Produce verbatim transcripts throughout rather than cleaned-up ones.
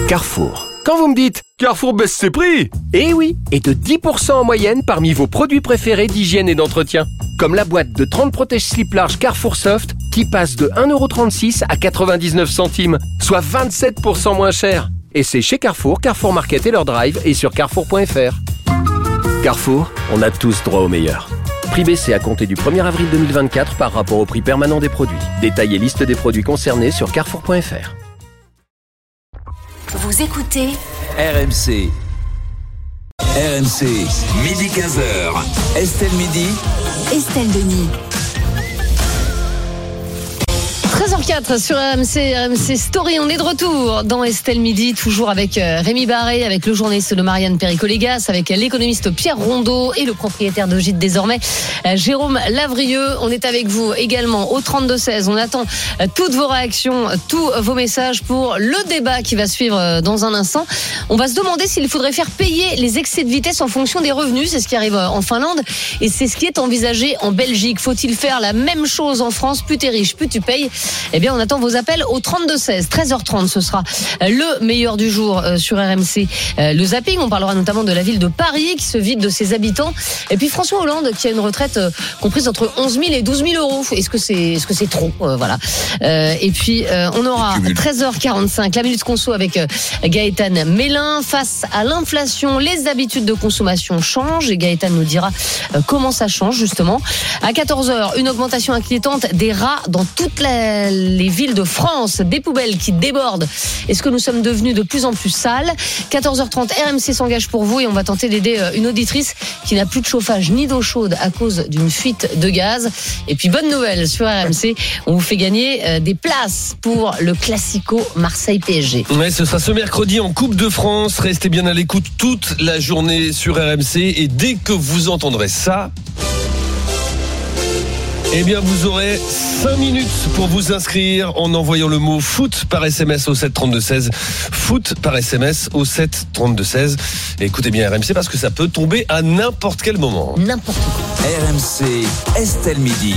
Carrefour. Quand vous me dites « Carrefour baisse ses prix !» Eh oui, et de dix pour cent en moyenne parmi vos produits préférés d'hygiène et d'entretien. Comme la boîte de trente protège-slips larges Carrefour Soft qui passe de un euro trente-six à quatre-vingt-dix-neuf centimes, soit vingt-sept pour cent moins cher. Et c'est chez Carrefour, Carrefour Market et leur drive et sur carrefour point f r. Carrefour, on a tous droit au meilleur. Prix baissé à compter du premier avril deux mille vingt-quatre par rapport au prix permanent des produits. Détail et liste des produits concernés sur carrefour point f r. Vous écoutez R M C. R M C, midi quinze heures. Estelle Midi. Estelle Denis. treize heures quatre sur R M C, R M C Story. On est de retour dans Estelle Midi, toujours avec Rémi Barré, avec le journaliste de Marianne Perico-Légas, avec l'économiste Pierre Rondeau et le propriétaire de Gîte désormais, Jérôme Lavrieux. On est avec vous également au trente-deux seize. On attend toutes vos réactions, tous vos messages pour le débat qui va suivre dans un instant. On va se demander s'il faudrait faire payer les excès de vitesse en fonction des revenus. C'est ce qui arrive en Finlande et c'est ce qui est envisagé en Belgique. Faut-il faire la même chose en France? Plus t'es riche, plus tu payes. Eh bien, on attend vos appels au trente-deux seize. treize heures trente, ce sera le meilleur du jour sur R M C. Le zapping, on parlera notamment de la ville de Paris qui se vide de ses habitants. Et puis François Hollande qui a une retraite comprise entre onze mille et douze mille euros. Est-ce que c'est, est-ce que c'est trop? euh, Voilà. Euh, et puis, euh, on aura treize heures quarante-cinq, la Minute Conso avec Gaëtan Mélin. Face à l'inflation, les habitudes de consommation changent. Et Gaëtan nous dira comment ça change, justement. À quatorze heures, une augmentation inquiétante des rats dans toute la les villes de France, des poubelles qui débordent. Est-ce que nous sommes devenus de plus en plus sales? quatorze heures trente, R M C s'engage pour vous et on va tenter d'aider une auditrice qui n'a plus de chauffage ni d'eau chaude à cause d'une fuite de gaz. Et puis bonne nouvelle sur R M C, on vous fait gagner des places pour le Classico Marseille-P S G. Ouais, ce sera ce mercredi en Coupe de France. Restez bien à l'écoute toute la journée sur R M C et dès que vous entendrez ça, eh bien, vous aurez cinq minutes pour vous inscrire en envoyant le mot foot par S M S au sept trente-deux seize. Foot par S M S au sept trente-deux seize. Et écoutez bien R M C parce que ça peut tomber à n'importe quel moment. N'importe quoi. R M C, Estelle Midi.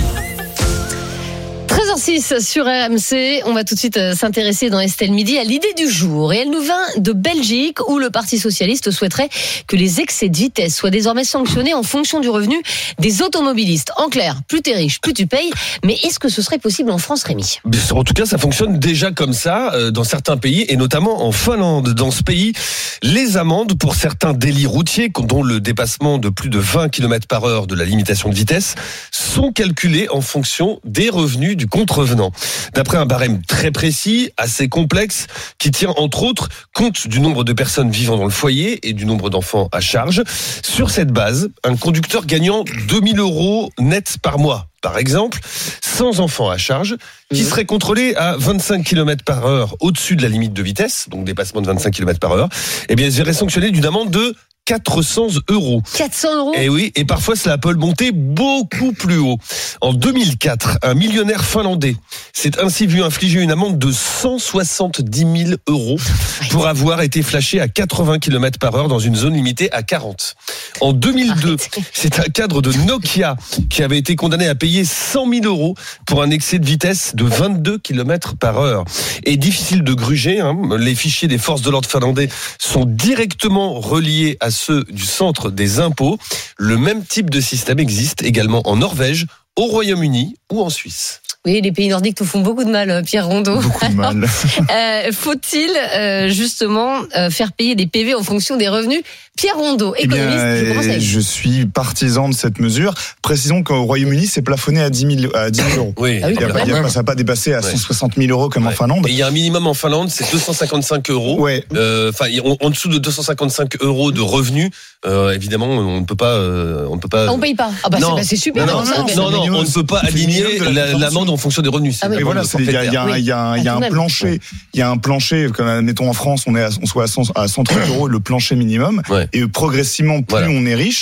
treize heures six sur R M C, on va tout de suite s'intéresser dans Estelle Midi à l'idée du jour. Et elle nous vient de Belgique où le Parti Socialiste souhaiterait que les excès de vitesse soient désormais sanctionnés en fonction du revenu des automobilistes. En clair, plus t'es riche, plus tu payes. Mais est-ce que ce serait possible en France, Rémi? En tout cas, ça fonctionne déjà comme ça dans certains pays et notamment en Finlande. Dans ce pays, les amendes pour certains délits routiers, dont le dépassement de plus de vingt kilomètres par heure de la limitation de vitesse, sont calculées en fonction des revenus du contrevenant. D'après un barème très précis, assez complexe, qui tient entre autres compte du nombre de personnes vivant dans le foyer et du nombre d'enfants à charge. Sur cette base, un conducteur gagnant deux mille euros net par mois, par exemple, sans enfants à charge, qui serait contrôlé à vingt-cinq kilomètres par heure au-dessus de la limite de vitesse, donc dépassement de vingt-cinq kilomètres par heure, eh bien, il serait sanctionné d'une amende de quatre cents euros. quatre cents euros? Et oui, et parfois cela peut monter beaucoup plus haut. En deux mille quatre, un millionnaire finlandais s'est ainsi vu infliger une amende de cent soixante-dix mille euros pour avoir été flashé à quatre-vingts kilomètres par heure dans une zone limitée à quarante. En deux mille deux, c'est un cadre de Nokia qui avait été condamné à payer cent mille euros pour un excès de vitesse de vingt-deux kilomètres par heure. Et difficile de gruger, hein, les fichiers des forces de l'ordre finlandais sont directement reliés à ceux du centre des impôts. Le même type de système existe également en Norvège, au Royaume-Uni ou en Suisse. Oui, les pays nordiques nous font beaucoup de mal, Pierre Rondeau. Beaucoup de mal. euh, faut-il euh, justement euh, faire payer des P V en fonction des revenus? Pierre Rondeau, économiste, eh bien, je commence avec je suis partisan de cette mesure. Précisons qu'au Royaume-Uni, c'est plafonné à dix mille euros. Oui, ah oui, ça n'a pas dépassé à cent soixante mille euros comme ouais. en Finlande. Et il y a un minimum en Finlande, c'est deux cent cinquante-cinq euros. Ouais. Euh, enfin, en dessous de deux cent cinquante-cinq euros de revenus, euh, évidemment, on ne peut pas, euh, on ne peut pas. Ah, on paye pas. Ah bah, c'est, bah c'est super. Non, non, non, non, non, on ne peut pas aligner la, l'amende en fonction des revenus. Ah, et voilà, il y a, y a, y a, y a un plancher, il y a un plancher. Comme admettons en France, on est, à, on soit à cent trente euros le plancher minimum, ouais. et progressivement, plus voilà. on est riche,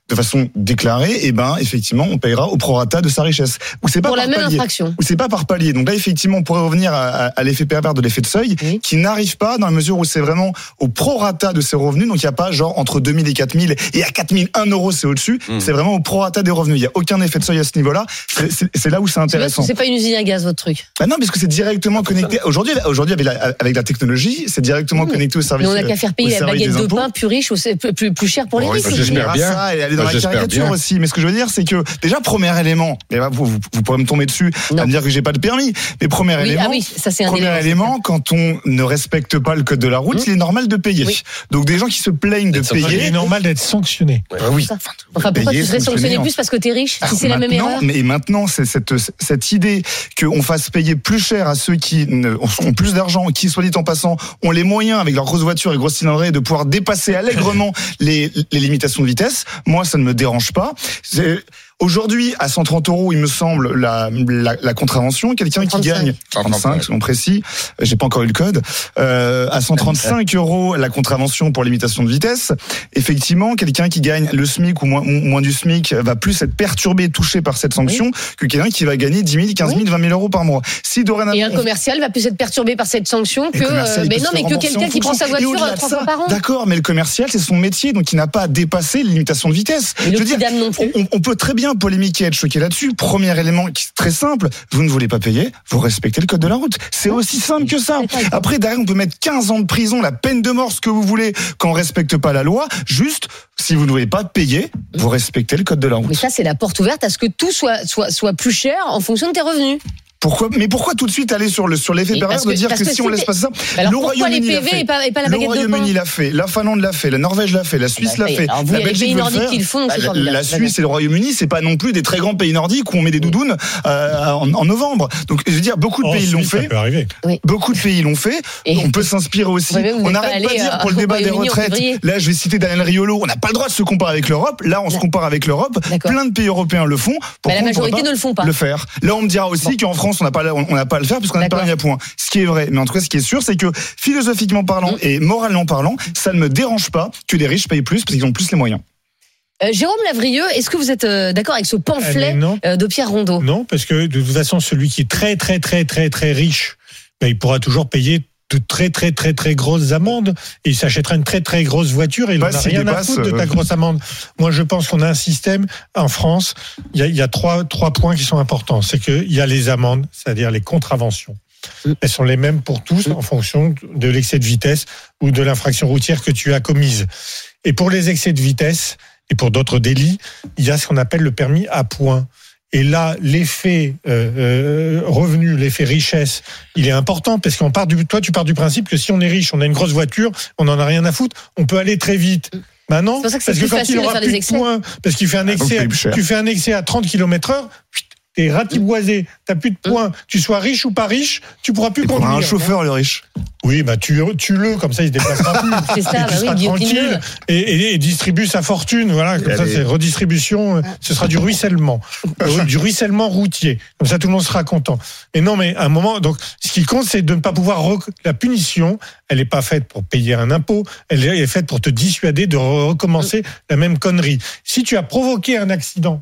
de façon déclarée, et ben effectivement, on payera au prorata de sa richesse. Ou c'est pas Pour par la même palier. infraction. Ou c'est pas par palier. Donc là, effectivement, on pourrait revenir à, à, à l'effet pervers de l'effet de seuil, oui. qui n'arrive pas dans la mesure où c'est vraiment au prorata de ses revenus. Donc il n'y a pas genre entre deux mille et quatre mille, et à quatre mille un euro c'est au-dessus. Mmh. C'est vraiment au prorata des revenus. Il n'y a aucun effet de seuil à ce niveau-là. C'est, c'est, c'est là où c'est intéressant. C'est pas une usine à gaz, votre truc. Ah non, parce que c'est directement connecté. Aujourd'hui, aujourd'hui avec, la, avec la technologie, c'est directement mmh. connecté au service. Mais on n'a qu'à faire payer la baguette de pain plus riche, ou plus, plus cher pour les bon, riches. J'espère bien. Ça et aller dans la caricature aussi. Mais ce que je veux dire, c'est que déjà premier élément, et là, vous, vous, vous pourrez me tomber dessus, non. à me dire que j'ai pas de permis. Mais premier oui, élément, ah oui, ça, c'est un premier élément, élément quand on ne respecte pas le code de la route, mmh. il est normal de payer. Oui. Donc des gens qui se plaignent de payer, il est normal d'être sanctionné. Ouais. Ah oui. Enfin, pourquoi payer, tu serais sanctionné plus parce que t'es riche, si c'est la même erreur? Mais maintenant, c'est cette cette idée qu'on fasse payer plus cher à ceux qui ont plus d'argent, qui, soit dit en passant, ont les moyens avec leurs grosses voitures et grosses cylindrées de pouvoir dépasser allègrement les les limitations de vitesse. Moi, ça ne me dérange pas. C'est aujourd'hui, à cent trente euros, il me semble, la, la, la contravention, quelqu'un qui gagne trente-cinq, selon précis, j'ai pas encore eu le code, euh, à cent trente-cinq euros la contravention pour limitation de vitesse. Effectivement, quelqu'un qui gagne le SMIC ou moins, moins du SMIC va plus être perturbé, touché par cette sanction oui. que quelqu'un qui va gagner dix mille, quinze mille, oui. vingt mille euros par mois. Si dorénavant, et un commercial va plus être perturbé par cette sanction que, euh, mais non, mais que quelqu'un qui prend sa voiture trois fois par an. D'accord, mais le commercial, c'est son métier, donc il n'a pas à dépasser les limitations de vitesse. Et je veux dire, non plus. On, on peut très bien polémiquer, être choqué là-dessus. Premier élément qui est très simple, vous ne voulez pas payer, vous respectez le code de la route. C'est aussi simple que ça. Après, derrière, on peut mettre quinze ans de prison, la peine de mort, ce que vous voulez, quand on respecte pas la loi. Juste, si vous ne voulez pas payer, vous respectez le code de la route. Mais ça, c'est la porte ouverte à ce que tout soit, soit, soit plus cher en fonction de tes revenus. Pourquoi, mais pourquoi tout de suite aller sur le sur l'effet pervers de dire que, que si on laisse passer ça, alors le Royaume-Uni l'a fait, et pas, et pas la le Royaume-Uni l'a fait, la Finlande l'a fait, la Norvège l'a fait, la Suisse l'a fait, alors vous, la Belgique veut le faire. Qui le font, la, la Suisse et le Royaume-Uni, c'est pas non plus des très grands pays nordiques où on met des doudounes euh, en, en novembre. Donc je veux dire, beaucoup de oh, pays Suisse, l'ont fait. Ça peut arriver. Oui. Beaucoup de pays l'ont fait. Et on peut s'inspirer aussi. On n'arrête pas de dire pour le débat des retraites. Là, je vais citer Daniel Riolo. On n'a pas le droit de se comparer avec l'Europe. Là, on se compare avec l'Europe. Plein de pays européens le font. La majorité ne le font pas. Le faire. Là, on me dira aussi qu'en France, on n'a pas on n'a pas à le faire puisqu'on n'a pas mis à point. Ce qui est vrai, mais en tout cas, ce qui est sûr, c'est que philosophiquement parlant mmh. et moralement parlant, ça ne me dérange pas que les riches payent plus parce qu'ils ont plus les moyens. Euh, Jérôme Lavrieux, est-ce que vous êtes euh, d'accord avec ce pamphlet euh, de Pierre Rondeau? Non, parce que de toute façon, celui qui est très très très très très riche, ben, il pourra toujours payer de très très très très grosses amendes et il s'achètera une très très grosse voiture et il n'en a rien à foutre de ta grosse amende. Moi je pense qu'on a un système en France, il y a, il y a trois, trois points qui sont importants. C'est qu'il y a les amendes, c'est-à-dire les contraventions. Elles sont les mêmes pour tous en fonction de l'excès de vitesse ou de l'infraction routière que tu as commise. Et pour les excès de vitesse et pour d'autres délits, il y a ce qu'on appelle le permis à points. Et là, l'effet euh, euh, revenu, l'effet richesse, il est important parce qu'on part du, toi, tu pars du principe que si on est riche, on a une grosse voiture, on n'en a rien à foutre, on peut aller très vite. Ben non, c'est pour ça que parce c'est que quand il aura plus de points, parce qu'il fait un excès, tu fais un excès à trente kilomètres heure, t'es ratiboisé, t'as plus de points, tu sois riche ou pas riche, tu pourras plus conduire. Un chauffeur, le riche. Oui, bah tu tu le comme ça il se déplacera plus. C'est ça, et bah tu seras oui, tranquille et, et, et distribue sa fortune. Voilà, comme et ça allez. C'est redistribution. Ce sera du ruissellement, du ruissellement routier. Comme ça tout le monde sera content. Et non, mais à un moment, donc ce qui compte c'est de ne pas pouvoir rec... la punition. Elle n'est pas faite pour payer un impôt. Elle est faite pour te dissuader de recommencer la même connerie. Si tu as provoqué un accident.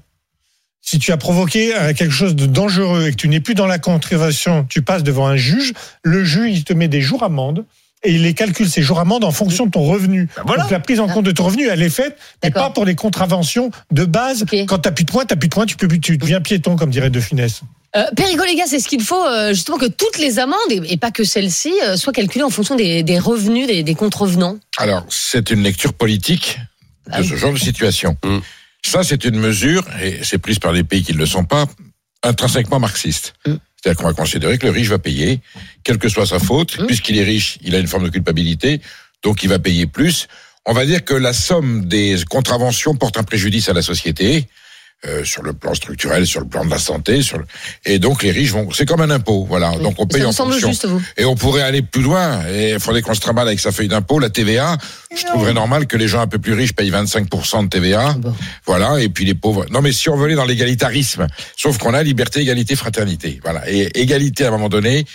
Si tu as provoqué quelque chose de dangereux et que tu n'es plus dans la contravention, tu passes devant un juge, le juge, il te met des jours amende et il les calcule, ces jours amende, en fonction de ton revenu. Ben voilà. Donc la prise en compte de ton revenu, elle est faite, mais pas pour les contraventions de base. Okay. Quand tu n'as plus de points, tu n'as plus de points, tu, peux, tu deviens piéton, comme dirait De Funès. Euh, Perico Légas, c'est ce qu'il faut euh, justement que toutes les amendes, et, et pas que celles-ci, euh, soient calculées en fonction des, des revenus des, des contrevenants. Alors, c'est une lecture politique de ah oui. ce genre de situation. Mmh. Ça, c'est une mesure, et c'est prise par les pays qui ne le sont pas, intrinsèquement marxiste. Mm. C'est-à-dire qu'on va considérer que le riche va payer, quelle que soit sa faute, mm. puisqu'il est riche, il a une forme de culpabilité, donc il va payer plus. On va dire que la somme des contraventions porte un préjudice à la société, euh, sur le plan structurel, sur le plan de la santé, sur le... et donc les riches vont, c'est comme un impôt, voilà. Oui. Donc on paye en fonction. Juste, vous. Et on pourrait aller plus loin. Et il faudrait qu'on se trimballe avec sa feuille d'impôt, la T V A. Je non. trouverais normal que les gens un peu plus riches payent vingt-cinq pour cent de T V A, bon. Voilà. Et puis les pauvres. Non, mais si on veut aller dans l'égalitarisme, sauf qu'on a liberté, égalité, fraternité, voilà. Et égalité à un moment donné.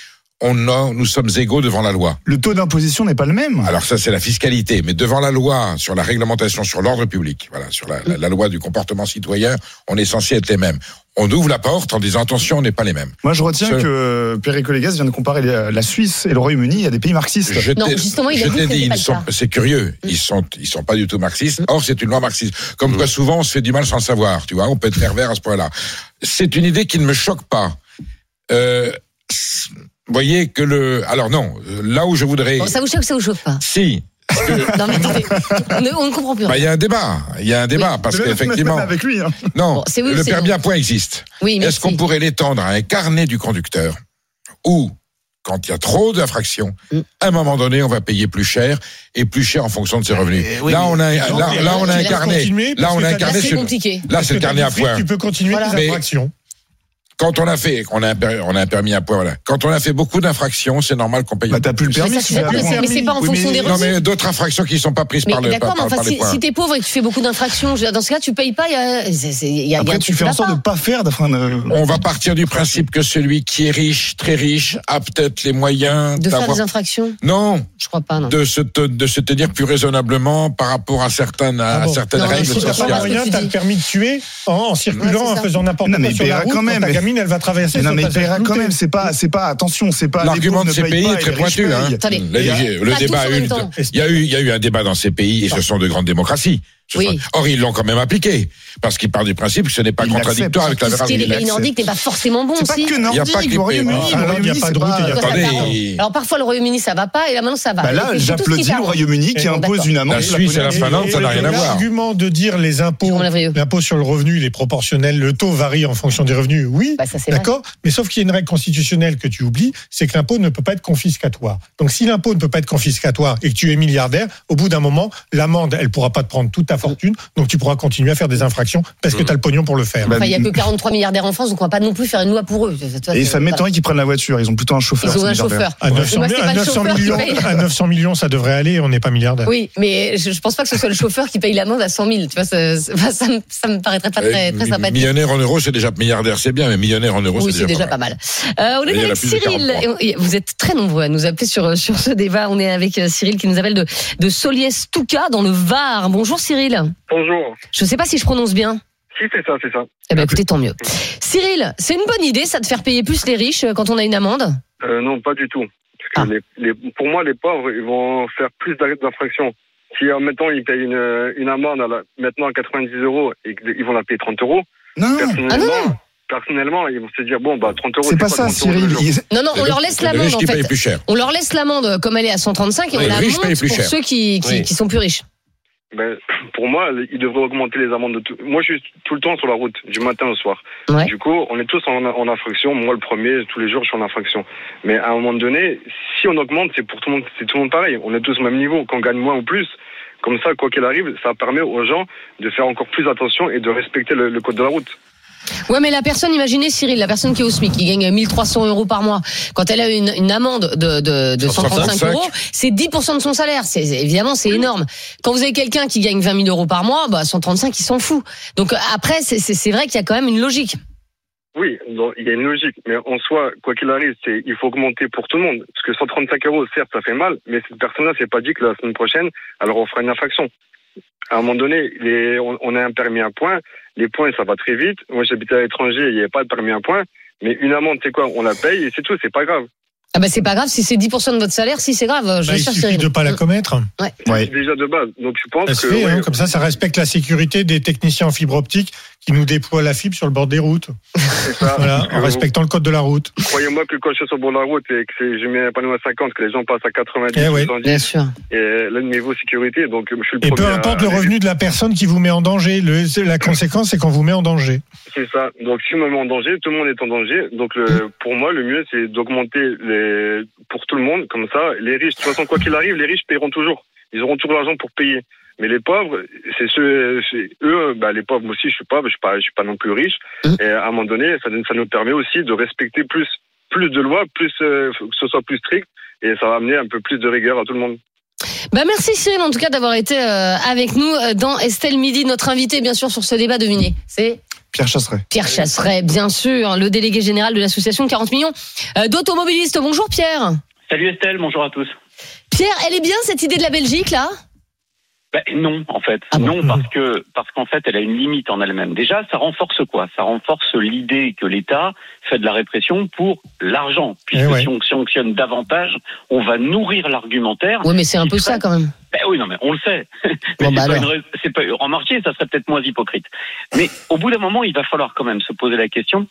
on a, nous sommes égaux devant la loi. Le taux d'imposition n'est pas le même. Alors ça, c'est la fiscalité, mais devant la loi, sur la réglementation, sur l'ordre public, voilà, sur la, la, la loi du comportement citoyen, on est censé être les mêmes. On ouvre la porte en disant attention, on n'est pas les mêmes. Moi, je retiens Ce... que Perico Légas vient de comparer la Suisse et le Royaume-Uni à des pays marxistes. Je non, justement, il a dit que dit, pas ils sont, c'est curieux, ils sont, ils sont pas du tout marxistes. Or, c'est une loi marxiste. Comme quoi, souvent, on se fait du mal sans le savoir. Tu vois, on peut être pervers à ce point-là. C'est une idée qui ne me choque pas. Euh, vous voyez que le, alors non, là où je voudrais. Bon, ça vous choque, ça vous choque pas? Si. Que... non mais attendez, on, ne, on ne comprend plus. Bah, il y a un débat, il y a un débat oui. parce mais qu'effectivement. Même avec lui. Hein. Non, bon, c'est oui, le c'est permis bon. à points existe. Oui, Est-ce qu'on pourrait l'étendre à un carnet du conducteur où, quand il y a trop d'infractions, mm. à un moment donné, on va payer plus cher et plus cher en fonction de ses revenus. Euh, oui, là, on a, un, là, là, là, on a un carnet. Là, on a un carnet. C'est compliqué. Là, c'est le carnet à points. Tu peux continuer voilà. tes infractions. Quand on a fait, on a, un, on a un permis à points, voilà. Quand on a fait beaucoup d'infractions, c'est normal qu'on paye. Bah, t'as plus le permis. Mais, ça, si mais, mais c'est pas en oui, fonction mais, des revenus. Non, mais d'autres infractions qui sont pas prises mais par le. D'accord, par, mais enfin, par si, si t'es pauvre et que tu fais beaucoup d'infractions, dans ce cas, tu payes pas. Il y a, c'est, c'est, y a, Après, y a tu fais en sorte de pas faire. De... On va partir du principe que celui qui est riche, très riche, a peut-être les moyens de faire des infractions. Non. Je crois pas. Non. De se te, de se tenir plus raisonnablement par rapport à certaines à ah bon. certaines non, règles si sociales. Si t'as pas moyen, t'as le permis de tuer en, en circulant, ouais, en faisant n'importe quoi sur la route. Ta gamine, elle va traverser. Non, mais il paiera quand même. C'est pas, c'est pas. Attention, c'est pas. L'argument de ces pays est très pointu. Le débat, il y a eu, il y a eu un débat dans ces pays et ce sont de grandes démocraties. Oui. Or, ils l'ont quand même appliqué. Parce qu'ils partent du principe que ce n'est pas il contradictoire avec la vérité. Les pays nordiques n'est pas forcément bon aussi. C'est pas que nordique, il y a pas que le Royaume-Uni. Il n'y a pas de route. Attendez. Alors parfois, le Royaume-Uni, ça va pas et là, maintenant, ça va. Bah là, j'applaudis le Royaume-Uni qui impose une amende. La Suisse et la Finlande, ça n'a rien à voir. L'argument de dire les impôts, l'impôt sur le revenu, il est proportionnel, le taux varie en fonction des revenus, oui, d'accord. Mais sauf qu'il y a une règle constitutionnelle que tu oublies, c'est que l'impôt ne peut pas être confiscatoire. Donc si l'impôt ne peut pas être confiscatoire et que tu es milliardaire, au bout d'un moment, l'amende, elle pourra pas te prendre toute ta fortune. Donc tu pourras continuer à faire des infractions parce que tu as le pognon pour le faire. Enfin, il n'y a que quarante-trois milliardaires en France, donc on ne va pas non plus faire une loi pour eux. Et ça m'étonnerait qu'ils prennent la voiture, ils ont plutôt un chauffeur. Ils ont un chauffeur. À neuf cents millions, ça devrait aller, on n'est pas milliardaire. Oui, mais je ne pense pas que ce soit le chauffeur qui paye l'amende à cent mille. Tu vois, ça, ça, ça, ça me paraîtrait pas très, très sympathique. Millionnaire en euros, c'est déjà milliardaire, c'est bien, mais millionnaire en euros, oui, c'est déjà, déjà pas mal. Pas mal. Euh, on est avec Cyril. Vous êtes très nombreux à nous appeler sur, sur ce débat. On est avec Cyril qui nous appelle de, de Soliès-Touca dans le Var. Bonjour Cyril. Bonjour. Je ne sais pas si je prononce bien. Si, c'est ça, c'est ça. Eh ben, écoutez, tant mieux. Cyril, c'est une bonne idée, ça, de faire payer plus les riches quand on a une amende? euh, Non, pas du tout. Parce que ah. les, les, pour moi, les pauvres, ils vont faire plus d'infractions. Si, admettons, ils payent une, une amende à la, maintenant à quatre-vingt-dix euros et qu'ils vont la payer trente euros, non. personnellement, ah non. personnellement, ils vont se dire, bon, bah, trente euros, c'est, c'est pas ça, Cyril. Non, non, on leur laisse l'amende, en fait. Plus cher. On leur laisse l'amende comme elle est à cent trente-cinq et oui, on la monte pour cher. ceux qui, qui, oui. qui sont plus riches. Ben, pour moi, ils devraient augmenter les amendes de tout. Moi, je suis tout le temps sur la route, du matin au soir. Ouais. Du coup, on est tous en, en infraction. Moi, le premier, tous les jours, je suis en infraction. Mais à un moment donné, si on augmente, c'est pour tout le monde, c'est tout le monde pareil. On est tous au même niveau. Qu'on gagne moins ou plus, comme ça, quoi qu'il arrive, ça permet aux gens de faire encore plus attention et de respecter le, le code de la route. Ouais, mais la personne, imaginez Cyril, la personne qui est au SMIC, qui gagne mille trois cents euros par mois, quand elle a une, une amende de, de, de cent trente-cinq euros, c'est dix pour cent de son salaire. C'est, évidemment, c'est énorme. Quand vous avez quelqu'un qui gagne vingt mille euros par mois, bah, cent trente-cinq, il s'en fout. Donc après, c'est, c'est, c'est vrai qu'il y a quand même une logique. Oui, donc, il y a une logique, mais en soi, quoi qu'il arrive, c'est, il faut augmenter pour tout le monde. Parce que cent trente-cinq euros, certes, ça fait mal, mais cette personne-là s'est pas dit que la semaine prochaine, alors on fera une infraction. À un moment donné, les, on, on a un permis à points. Les points, ça va très vite. Moi, j'habitais à l'étranger, il n'y avait pas de permis à points. Mais une amende, c'est quoi? On la paye et c'est tout, c'est pas grave. Ah bah c'est pas grave, si c'est dix pour cent de votre salaire, si c'est grave, je bah, il suffit Cyril. de pas la commettre. Ouais. Ouais. Déjà de base. Donc je pense ça que fait, ouais, hein, comme ça, ça respecte la sécurité des techniciens en fibre optique qui nous déploient la fibre sur le bord des routes. C'est ça. Voilà, en respectant le code de la route. Croyez-moi que quand je suis sur le bord de la route et que c'est, je mets un panneau à cinquante, que les gens passent à quatre-vingt-dix, eh oui. Bien sûr. Et là, le niveau sécurité, donc je suis le et premier. Et peu importe à... le revenu de la personne qui vous met en danger, le, la conséquence, c'est qu'on vous met en danger. C'est ça. Donc si je me mets en danger, tout le monde est en danger. Donc le, pour moi, le mieux, c'est d'augmenter les, pour tout le monde, comme ça, les riches, de toute façon, quoi qu'il arrive, les riches paieront toujours. Ils auront toujours l'argent pour payer. Mais les pauvres, c'est ceux, c'est eux, bah, les pauvres, moi aussi, je suis pauvre, je suis pas, je suis pas non plus riche. Et à un moment donné, ça, ça nous permet aussi de respecter plus, plus de lois, plus, euh, que ce soit plus strict, et ça va amener un peu plus de rigueur à tout le monde. Bah merci Cyril, en tout cas, d'avoir été euh, avec nous dans Estelle Midi, notre invité, bien sûr, sur ce débat. Devinez, c'est Pierre Chasseret. Pierre Chasseret, bien sûr, le délégué général de l'association quarante millions d'automobilistes. Bonjour Pierre. Salut Estelle, bonjour à tous. Pierre, elle est bien cette idée de la Belgique là ? Ben, non, en fait. Ah bon non, parce que parce qu'en fait, elle a une limite en elle-même. Déjà, ça renforce quoi ? Ça renforce l'idée que l'État fait de la répression pour l'argent. Puisque eh ouais. si on sanctionne davantage, on va nourrir l'argumentaire. Oui, mais c'est un peu ça quand même. Ben oui, non, mais on le sait. Mais bon, c'est, bah pas une, c'est pas remarqué, ça serait peut-être moins hypocrite. Mais au bout d'un moment, il va falloir quand même se poser la question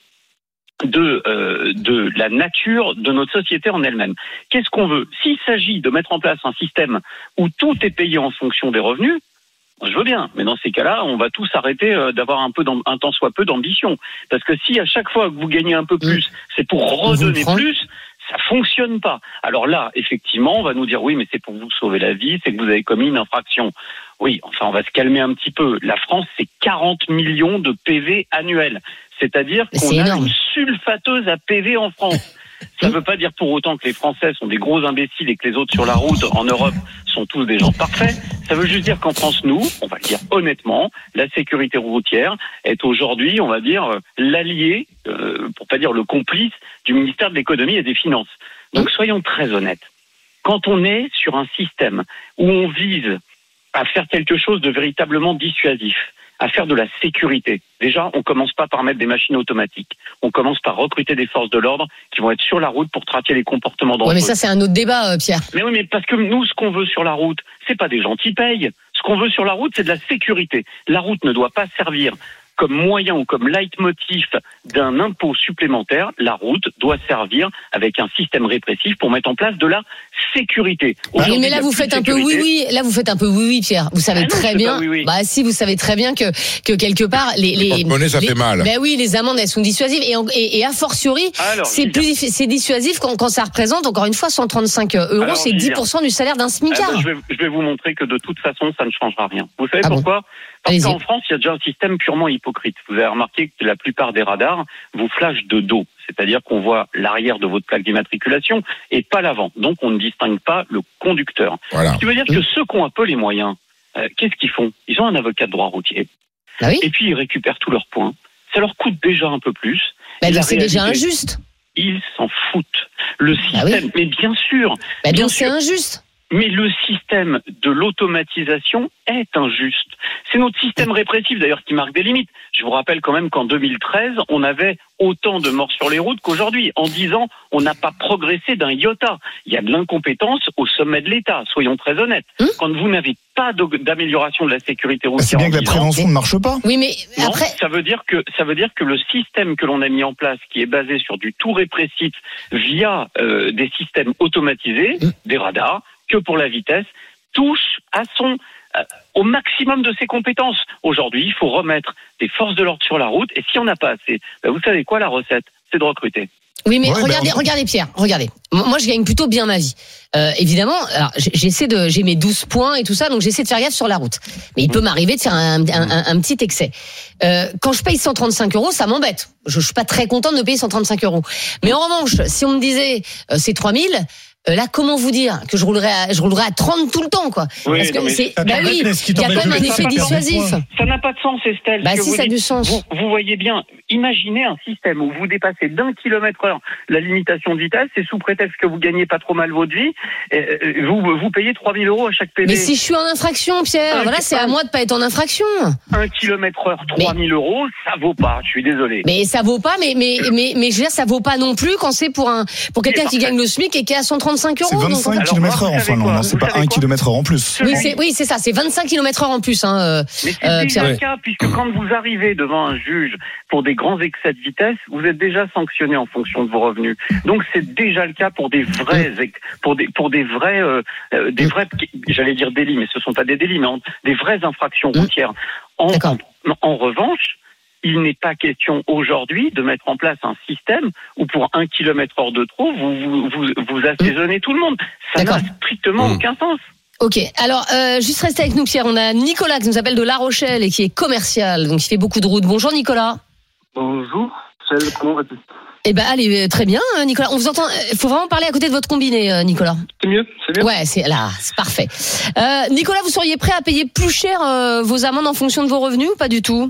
de euh, de la nature de notre société en elle-même. Qu'est-ce qu'on veut ? S'il s'agit de mettre en place un système où tout est payé en fonction des revenus, je veux bien, mais dans ces cas-là, on va tous arrêter d'avoir un peu un tant soit peu d'ambition. Parce que si à chaque fois que vous gagnez un peu plus, c'est pour redonner plus, ça fonctionne pas. Alors là, effectivement, on va nous dire oui, mais c'est pour vous sauver la vie, c'est que vous avez commis une infraction. Oui, enfin, on va se calmer un petit peu. La France, c'est quarante millions de P V annuels. C'est-à-dire qu'on c'est a énorme. Une sulfateuse à P V en France. Ça ne veut pas dire pour autant que les Français sont des gros imbéciles et que les autres sur la route en Europe sont tous des gens parfaits. Ça veut juste dire qu'en France, nous, on va le dire honnêtement, la sécurité routière est aujourd'hui, on va dire, l'allié, euh, pour pas dire le complice, du ministère de l'économie et des finances. Donc soyons très honnêtes. Quand on est sur un système où on vise à faire quelque chose de véritablement dissuasif, à faire de la sécurité. Déjà, on commence pas par mettre des machines automatiques. On commence par recruter des forces de l'ordre qui vont être sur la route pour traquer les comportements dangereux. Oui, mais ça, c'est un autre débat, euh, Pierre. Mais oui, mais parce que nous, ce qu'on veut sur la route, c'est pas des gens qui payent. Ce qu'on veut sur la route, c'est de la sécurité. La route ne doit pas servir comme moyen ou comme leitmotiv d'un impôt supplémentaire. La route doit servir avec un système répressif pour mettre en place de la sécurité. Oui, mais là vous faites un peu oui oui, là vous faites un peu oui oui Pierre. Vous savez ah non, très bien. Oui, oui. Bah si vous savez très bien que que quelque part les les monnaie, ça les, fait mal. Bah oui, les amendes elles sont dissuasives et et, et a fortiori alors, c'est plus c'est dissuasif quand, quand ça représente encore une fois cent trente-cinq euros, alors, c'est dix pour cent du salaire d'un smicard. Ah ben, je, vais, je vais vous montrer que de toute façon ça ne changera rien. Vous savez ah pourquoi bon Parce Allez-y. Qu'en France, il y a déjà un système purement hypocrite. Vous avez remarqué que la plupart des radars vous flashent de dos. C'est-à-dire qu'on voit l'arrière de votre plaque d'immatriculation et pas l'avant. Donc, on ne distingue pas le conducteur. Voilà. Ce qui veut dire que ceux qui ont un peu les moyens, euh, qu'est-ce qu'ils font ? Ils ont un avocat de droit routier. Ah oui ? Et puis, ils récupèrent tous leurs points. Ça leur coûte déjà un peu plus. Bah, c'est réalité, déjà injuste. Ils s'en foutent. Le système, ah oui. mais bien sûr. Bah, bien donc, sûr. c'est injuste. Mais le système de l'automatisation est injuste. C'est notre système répressif d'ailleurs qui marque des limites. Je vous rappelle quand même qu'en deux mille treize, on avait autant de morts sur les routes qu'aujourd'hui. En dix ans, on n'a pas progressé d'un iota. Il y a de l'incompétence au sommet de l'État, soyons très honnêtes. Hum Quand vous n'avez pas d'amélioration de la sécurité routière... C'est bien que la prévention ne marche pas. Oui, mais non, après... Ça veut dire que, ça veut dire que le système que l'on a mis en place, qui est basé sur du tout répressif via euh, des systèmes automatisés, hum des radars, que pour la vitesse, touche à son, euh, au maximum de ses compétences. Aujourd'hui, il faut remettre des forces de l'ordre sur la route, et si on n'a pas assez, ben vous savez quoi, la recette, c'est de recruter. Oui, mais ouais, regardez, ben... regardez Pierre, regardez. Moi, je gagne plutôt bien ma vie. Euh, évidemment, alors j'essaie de, j'ai mes douze points et tout ça, donc j'essaie de faire gaffe sur la route. Mais il peut m'arriver de faire un, un, un, un petit excès. Euh, quand je paye cent trente-cinq euros, ça m'embête. Je, je suis pas très contente de payer cent trente-cinq euros. Mais en revanche, si on me disait euh, c'est trois mille, Euh, là, comment vous dire que je roulerai à, je roulerai à trente tout le temps, quoi. Oui, Parce que non, c'est, bah oui, il y a quand même un effet dissuasif. Ça n'a pas de sens, Estelle. Bah si, ça a du sens. Vous, vous voyez bien, imaginez un système où vous dépassez d'un kilomètre heure la limitation de vitesse, et sous prétexte que vous gagnez pas trop mal votre vie, euh, vous, vous payez trois mille euros à chaque P V. Mais si je suis en infraction, Pierre, un, voilà, c'est à moi de pas être en infraction. Un kilomètre heure, trois mille euros, ça vaut pas, je suis désolé. Mais ça vaut pas, mais, mais, mais, mais je veux dire, ça vaut pas non plus quand c'est pour un, pour quelqu'un qui gagne le SMIC et qui est à cent trente-cinq euros. C'est vingt-cinq kilomètres heure en Finlande, hein, c'est pas un kilomètre heure en plus. Oui, c'est, oui, c'est ça, c'est vingt-cinq kilomètres heure en plus, hein, euh, Mais c'est euh, déjà le cas, puisque quand vous arrivez devant un juge pour des grands excès de vitesse, vous êtes déjà sanctionné en fonction de vos revenus. Donc c'est déjà le cas pour des vrais, pour des, pour des vrais, euh, des vrais, j'allais dire délits, mais ce sont pas des délits, mais des vraies infractions routières. En, en, en revanche, il n'est pas question aujourd'hui de mettre en place un système où pour un kilomètre heure de trop, vous, vous, vous, vous assaisonnez tout le monde. Ça n'a strictement mmh. aucun sens. Ok, alors euh, juste restez avec nous Pierre, on a Nicolas qui nous appelle de La Rochelle et qui est commercial, donc il fait beaucoup de routes. Bonjour Nicolas. Bonjour, Celle, comment vas-tu ? Eh ben allez, très bien Nicolas, on vous entend, il faut vraiment parler à côté de votre combiné Nicolas. C'est mieux, c'est mieux. Ouais, c'est là, c'est parfait. Euh, Nicolas, vous seriez prêt à payer plus cher euh, vos amendes en fonction de vos revenus ou pas du tout ?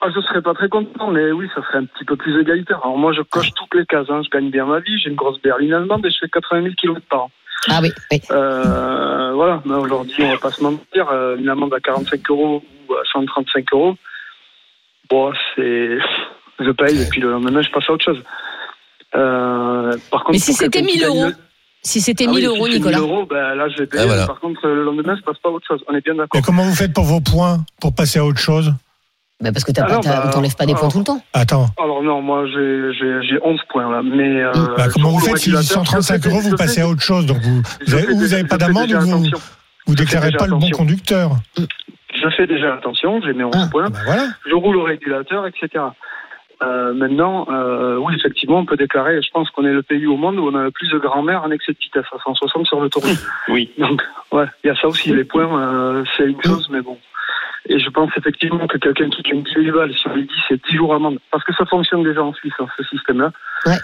Ah, je serais pas très content, mais oui, ça serait un petit peu plus égalitaire. Alors moi, je coche toutes les cases. Hein. Je gagne bien ma vie, j'ai une grosse berline allemande et je fais quatre-vingt mille kilomètres par an. Ah oui, oui. Euh, voilà, mais aujourd'hui, on va pas se mentir, euh, une amende à quarante-cinq euros ou à cent trente-cinq euros, bon, c'est... Je paye et puis le lendemain, je passe à autre chose. Euh, par contre, mais si c'était mille euros, le... si c'était mille euros, Nicolas. mille euros, ben là, je vais payer. Ah, voilà. Par contre, le lendemain, je passe pas à autre chose. On est bien d'accord. Et comment vous faites pour vos points, pour passer à autre chose? Bah parce que t'as alors, pas, t'as, bah, on t'enlève pas des alors, points tout le temps. Attends. Alors non, moi j'ai, j'ai, j'ai onze points là. Mais euh, bah, comment vous faites si cent trente-cinq euros, vous passez à autre chose? Donc vous, vous avez, ou vous n'avez pas d'amende ou vous, vous déclarez pas attention. Le bon conducteur? Je fais déjà attention, j'ai mes onze ah, points. Bah voilà. Je roule au régulateur, et cetera. Euh, maintenant, euh, oui, effectivement, on peut déclarer. Je pense qu'on est le pays au monde où on a le plus de grand-mère en excès de vitesse à cent soixante sur l'autoroute. Oui. Donc, ouais, il y a ça aussi. Les points, euh, c'est une chose, mais bon. Et je pense effectivement que quelqu'un qui gagne dix mille balles, si on lui dit c'est dix jours amende, parce que ça fonctionne déjà en Suisse, hein, ce système-là. Ouais.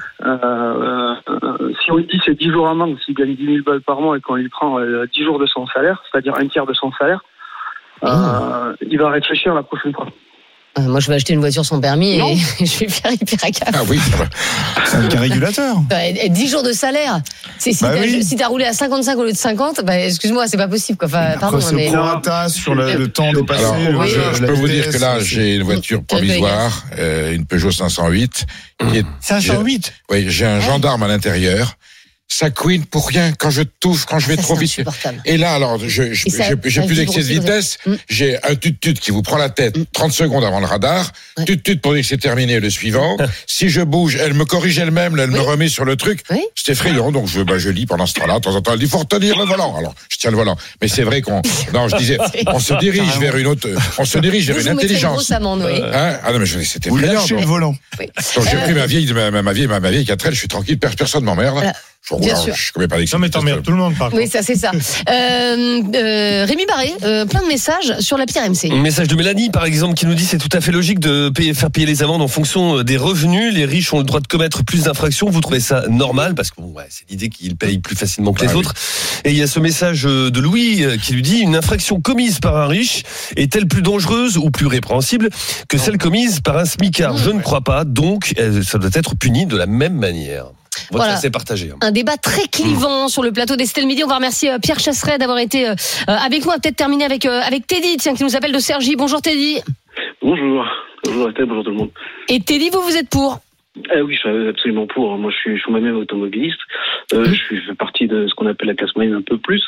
Euh, euh, si on lui dit c'est dix jours amende, s'il gagne dix mille balles par mois et qu'on lui prend euh, dix jours de son salaire, c'est-à-dire un tiers de son salaire, mmh. euh, il va réfléchir la prochaine fois. Euh, moi, je vais acheter une voiture sans permis non. et je vais faire hyper à gaffe. Ah oui, c'est un cas régulateur. Euh, dix jours de salaire. C'est, si, bah t'as, oui. si t'as roulé à cinquante-cinq au lieu de cinquante, bah, excuse-moi, c'est pas possible. Quoi. Enfin, pardon, après, mais... ce prorata sur le, le temps dépassé. Alors, le, oui. je, je peux vous dire que là, c'est... j'ai une voiture provisoire, euh, une Peugeot cinq cent huit. Qui est, cinq cent huit j'ai, Oui, j'ai un ouais. gendarme à l'intérieur. Ça couine pour rien quand je touche, quand je vais ça, trop vite. Et là, alors, je, je, ça, j'ai, j'ai plus d'excès de vitesse. Mmh. J'ai un tut-tut qui vous prend la tête mmh. trente secondes avant le radar. Ouais. Tut-tut pour dire que c'est terminé, le suivant. Si je bouge, elle me corrige elle-même, elle oui. me remet sur le truc. Oui. C'est effrayant, donc je, bah, je lis pendant ce temps-là. De temps en temps, elle dit, faut retenir le volant. Alors, je tiens le volant. Mais c'est vrai qu'on, non, je disais, on se dirige vers une autre, on se dirige vers une intelligence. Une amende, oui. Hein ah non, mais je, c'était effrayant. Vous lâchez le volant. Oui. Donc j'ai pris ma vieille, ma, ma vieille, ma, ma vieille quatre L, je suis tranquille, personne m'emmerde. Voilà. Je roule, Bien alors, sûr. Je connais pas non mais t'emmerdes tout le monde par contre. Oui, ça c'est ça. Euh, euh, Rémi Barré, euh, plein de messages sur l'appli R M C. Un message de Mélanie par exemple qui nous dit c'est tout à fait logique de payer, faire payer les amendes en fonction des revenus. Les riches ont le droit de commettre plus d'infractions. Vous trouvez ça normal parce que bon, ouais, c'est l'idée qu'ils payent plus facilement que les ah, autres. Oui. Et il y a ce message de Louis qui lui dit une infraction commise par un riche est-elle plus dangereuse ou plus répréhensible que non. celle commise par un smicard? mmh, Je ouais. ne crois pas. Donc ça doit être puni de la même manière. Votre voilà, c'est partagé. Hein. Un débat très clivant mmh. sur le plateau d'Estelle Midi. On va remercier Pierre Chasseret d'avoir été euh, avec nous. On va peut-être terminer avec, euh, avec Teddy, tiens, qui nous appelle de Cergy. Bonjour Teddy. Bonjour. Bonjour Estelle, bonjour tout le monde. Et Teddy, vous, vous êtes pour? Eh oui, je suis absolument pour. Moi, je suis, je suis moi-même automobiliste. Euh, mmh. Je suis, je fais partie de ce qu'on appelle la classe moyenne un peu plus.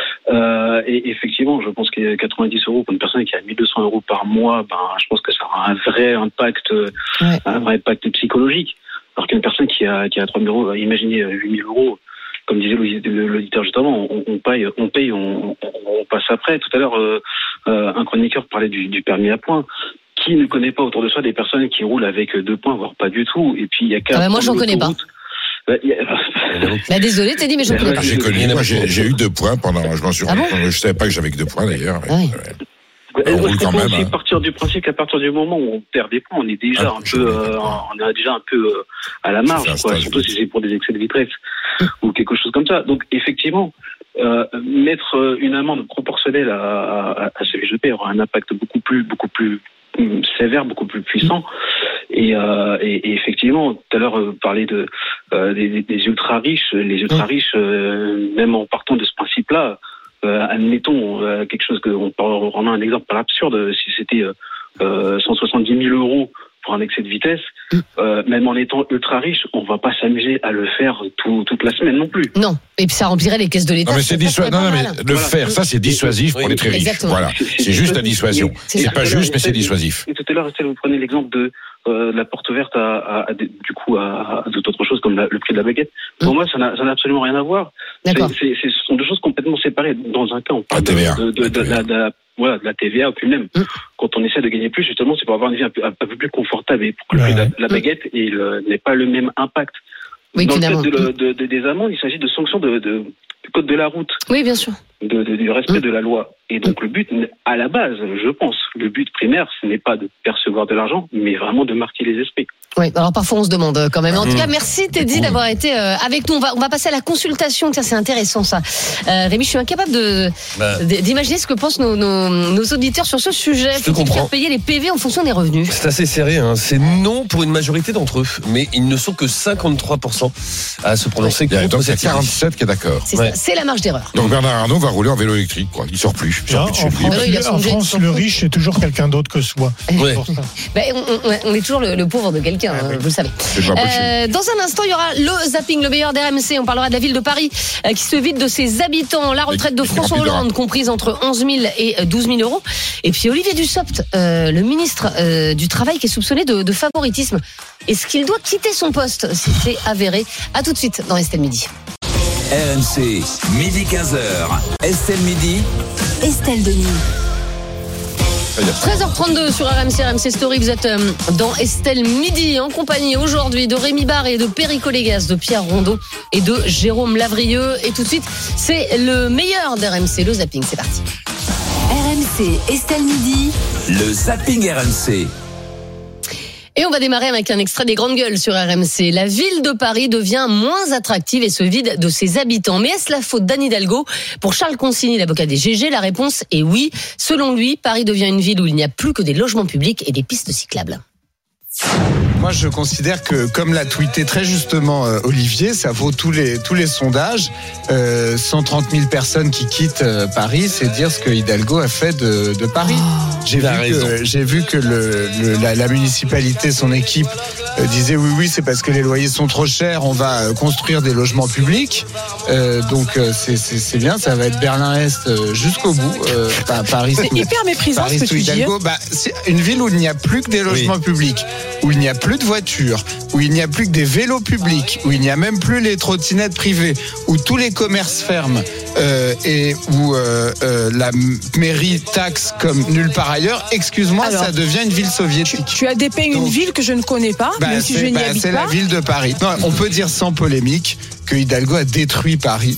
Euh, et effectivement, je pense que quatre-vingt-dix euros pour une personne qui a mille deux cents euros par mois, ben, je pense que ça aura un vrai impact, ouais. un vrai impact psychologique. Alors qu'une personne qui a, qui a trois mille euros, imaginez huit mille euros, comme disait l'auditeur justement, on, on paye, on paye, on, on, on passe après. Tout à l'heure, euh, euh, un chroniqueur parlait du, du permis à points. Qui ne connaît pas autour de soi des personnes qui roulent avec deux points, voire pas du tout? Et puis il y a qu'à. Ah bah moi, j'en connais pas. Bah, a... bah désolé, t'as dit, mais je ne connais pas. J'ai connu, moi, j'ai, j'ai eu deux points pendant. Je m'en suis. Ah bon je savais pas que j'avais que deux points d'ailleurs. Ah oui. On roule quand même. Il faut partir du principe qu'à partir du moment où on perd des points, on est déjà ah, un peu, euh, on est déjà un peu euh, à la marge, quoi. Surtout si c'est pour des excès de vitesse ou quelque chose comme ça. Donc effectivement, euh, mettre une amende proportionnelle à, à, à ce V G P aura un impact beaucoup plus, beaucoup plus sévère, beaucoup plus puissant. Et, euh, et, et effectivement, tout à l'heure, euh, parler de euh, des, des ultra riches, les ultra riches, euh, même en partant de ce principe-là. Euh, admettons euh, quelque chose que on peut rendre un exemple par absurde, si c'était euh, cent soixante-dix mille euros pour un excès de vitesse, euh, même en étant ultra riche, on va pas s'amuser à le faire tout, toute la semaine non plus. Non, et puis ça remplirait les caisses de l'État. Non mais c'est dissuasif. Non, non mais le voilà. faire, ça c'est dissuasif oui, pour les très riches. Exactement. Voilà, c'est, c'est, c'est juste la dissuasion. C'est, c'est pas juste, mais c'est dissuasif. Et tout à l'heure, Estelle, vous prenez l'exemple de euh, la porte ouverte à, à, à du coup à, à toute autre chose comme la, le prix de la baguette. Pour mmh. moi, ça n'a, ça n'a absolument rien à voir. D'accord. C'est, c'est, ce sont deux choses complètement séparées. Dans un cas, on parle de, de, de, de, de, la, de, la, voilà, de la T V A, puis même mmh. quand on essaie de gagner plus, justement, c'est pour avoir une vie un peu, un peu plus confortable et pour que le prix de la, la baguette et le, n'ait pas le même impact. Oui, dans le cadre de, de, de, des amendes, il s'agit de sanctions de, de, du code de la route. Oui, bien sûr. de, de, du respect de la loi. Et donc le but, à la base, je pense, le but primaire, ce n'est pas de percevoir de l'argent, mais vraiment de marquer les esprits. Oui, alors parfois on se demande quand même. En tout cas, merci Teddy d'avoir été avec nous. On va, on va passer à la consultation. Tiens, c'est intéressant ça. Euh, Rémi, je suis incapable de, bah. d'imaginer ce que pensent nos, nos, nos auditeurs sur ce sujet. Je te comprends. Faire payer les P V en fonction des revenus. C'est assez serré, hein. C'est non pour une majorité d'entre eux, mais ils ne sont que cinquante-trois pour cent à se prononcer ouais. contre cette quarante-sept qui est d'accord. C'est, ouais. c'est la marge d'erreur. Donc Bernard Arnault va rouler en vélo électrique, quoi. Il sort plus. Il sort non, plus de en chez lui. France, le, en France le riche, c'est toujours quelqu'un d'autre que soi. Ouais. Ben, on, on, on est toujours le, le pauvre de quelqu'un, ah, oui. Vous le savez. Euh, dans un instant, il y aura le zapping, le meilleur d'R M C. On parlera de la ville de Paris euh, qui se vide de ses habitants. La retraite de François Hollande, comprise entre onze mille et douze mille euros. Et puis Olivier Dussopt, euh, le ministre euh, du Travail, qui est soupçonné de, de favoritisme. Est-ce qu'il doit quitter son poste si c'est avéré? À tout de suite dans Estelle Midi. R M C, midi quinze heures. Estelle Midi. Estelle Denis. treize heures trente-deux sur R M C, R M C Story. Vous êtes dans Estelle Midi en compagnie aujourd'hui de Rémi Barré, de Perico Légas, de Pierre Rondeau et de Jérôme Lavrieux. Et tout de suite, c'est le meilleur d'R M C, le zapping. C'est parti. R M C, Estelle Midi. Le zapping R M C. Et on va démarrer avec un extrait des Grandes Gueules sur R M C. La ville de Paris devient moins attractive et se vide de ses habitants. Mais est-ce la faute d'Anne Hidalgo? Pour Charles Consigny, l'avocat des G G, la réponse est oui. Selon lui, Paris devient une ville où il n'y a plus que des logements publics et des pistes cyclables. Moi, je considère que, comme l'a tweeté très justement euh, Olivier, ça vaut tous les tous les sondages. Euh, cent trente mille personnes qui quittent euh, Paris, c'est dire ce que Hidalgo a fait de, de Paris. J'ai vu, que, j'ai vu que le, le, la, la municipalité, son équipe, euh, disait oui, oui, c'est parce que les loyers sont trop chers, on va euh, construire des logements publics. Euh, donc euh, c'est, c'est, c'est bien, ça va être Berlin-Est euh, jusqu'au bout. Euh, Paris. C'est sous, hyper méprisant Paris ce que tu Hidalgo, dis. Bah, c'est une ville où il n'y a plus que des logements oui. publics, où il n'y a plus de voitures, où il n'y a plus que des vélos publics, où il n'y a même plus les trottinettes privées, où tous les commerces ferment euh, et où euh, euh, la mairie taxe comme nulle part ailleurs. Excuse-moi, alors, ça devient une ville soviétique. Tu, tu as dépeint une ville que je ne connais pas, bah, même si je n'y bah, habite c'est pas. C'est la ville de Paris. Non, on peut dire sans polémique que Hidalgo a détruit Paris.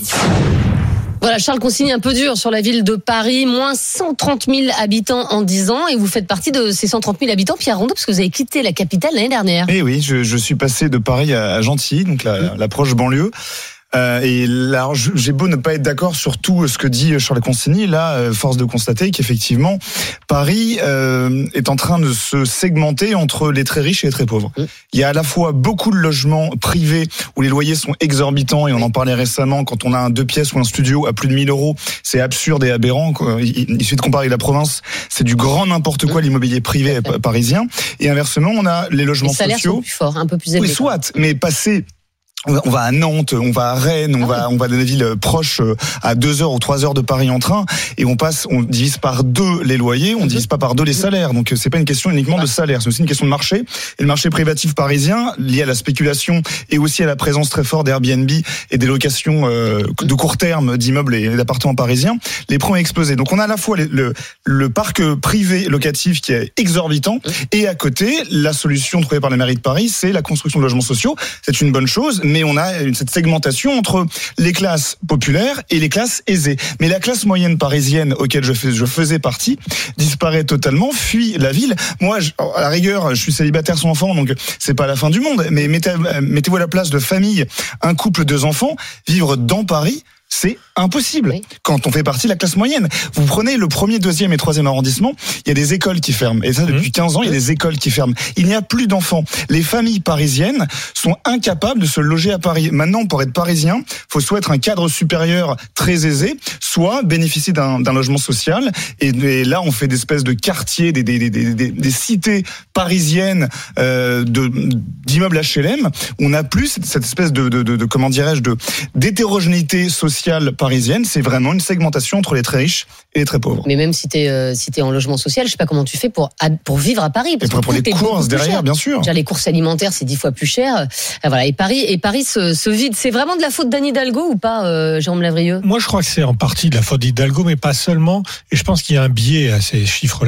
Voilà, Charles Consigny un peu dur sur la ville de Paris, moins cent trente mille habitants en dix ans, et vous faites partie de ces cent trente mille habitants, Pierre Rondeau, parce que vous avez quitté la capitale l'année dernière. Eh oui, je, je suis passé de Paris à Gentilly, donc la, mmh. la proche banlieue. Euh, et là, j'ai beau ne pas être d'accord sur tout ce que dit Charles Consigny, là, force de constater qu'effectivement, Paris euh, est en train de se segmenter entre les très riches et les très pauvres. Mmh. Il y a à la fois beaucoup de logements privés où les loyers sont exorbitants, et on en parlait récemment, quand on a un deux pièces ou un studio à plus de mille euros, c'est absurde et aberrant. Il suffit de comparer la province, c'est du grand n'importe quoi, mmh. l'immobilier privé parisien. Et inversement, on a les logements sociaux. Les salaires sont plus forts, un peu plus élevés. Oui, soit, mais passer... On va à Nantes, on va à Rennes, on ah va, oui. on va dans des villes proches à deux heures ou trois heures de Paris en train, et on passe, on divise par deux les loyers, on divise pas par deux les salaires. Donc c'est pas une question uniquement de salaire, c'est aussi une question de marché. Et le marché privatif parisien, lié à la spéculation et aussi à la présence très forte d'Airbnb et des locations euh, de court terme d'immeubles et d'appartements parisiens, les prix ont explosé. Donc on a à la fois le, le, le parc privé locatif qui est exorbitant, et à côté, la solution trouvée par la mairie de Paris, c'est la construction de logements sociaux. C'est une bonne chose, mais on a cette segmentation entre les classes populaires et les classes aisées. Mais la classe moyenne parisienne, auquel je, fais, je faisais partie, disparaît totalement, fuit la ville. Moi, je, à la rigueur, je suis célibataire sans enfant, donc c'est pas la fin du monde, mais mettez, mettez-vous à la place de famille, un couple, deux enfants, vivre dans Paris, c'est impossible oui. quand on fait partie de la classe moyenne. Vous prenez le premier, deuxième et troisième arrondissement, il y a des écoles qui ferment. Et ça, depuis quinze ans, il y a des écoles qui ferment. Il n'y a plus d'enfants. Les familles parisiennes sont incapables de se loger à Paris. Maintenant, pour être parisien, faut soit être un cadre supérieur très aisé, soit bénéficier d'un, d'un logement social. Et, et là, on fait des espèces de quartiers, des, des, des, des, des cités parisiennes euh, de, d'immeubles H L M. On n'a plus cette, cette espèce de, de, de, de, comment dirais-je, de, d'hétérogénéité sociale parisienne. C'est vraiment une segmentation entre les très riches et les très pauvres. Mais même si t'es euh, si t'es en logement social, je sais pas comment tu fais pour pour vivre à Paris. Parce et pour, pour les courses derrière, cher. Bien sûr. Déjà, les courses alimentaires, c'est dix fois plus cher. Euh, voilà. Et Paris et Paris se, se vide. C'est vraiment de la faute d'Anne Hidalgo ou pas, euh, Jérôme Lavrieux? Moi, je crois que c'est en partie de la faute d'Hidalgo, mais pas seulement. Et je pense qu'il y a un biais à ces chiffres-là.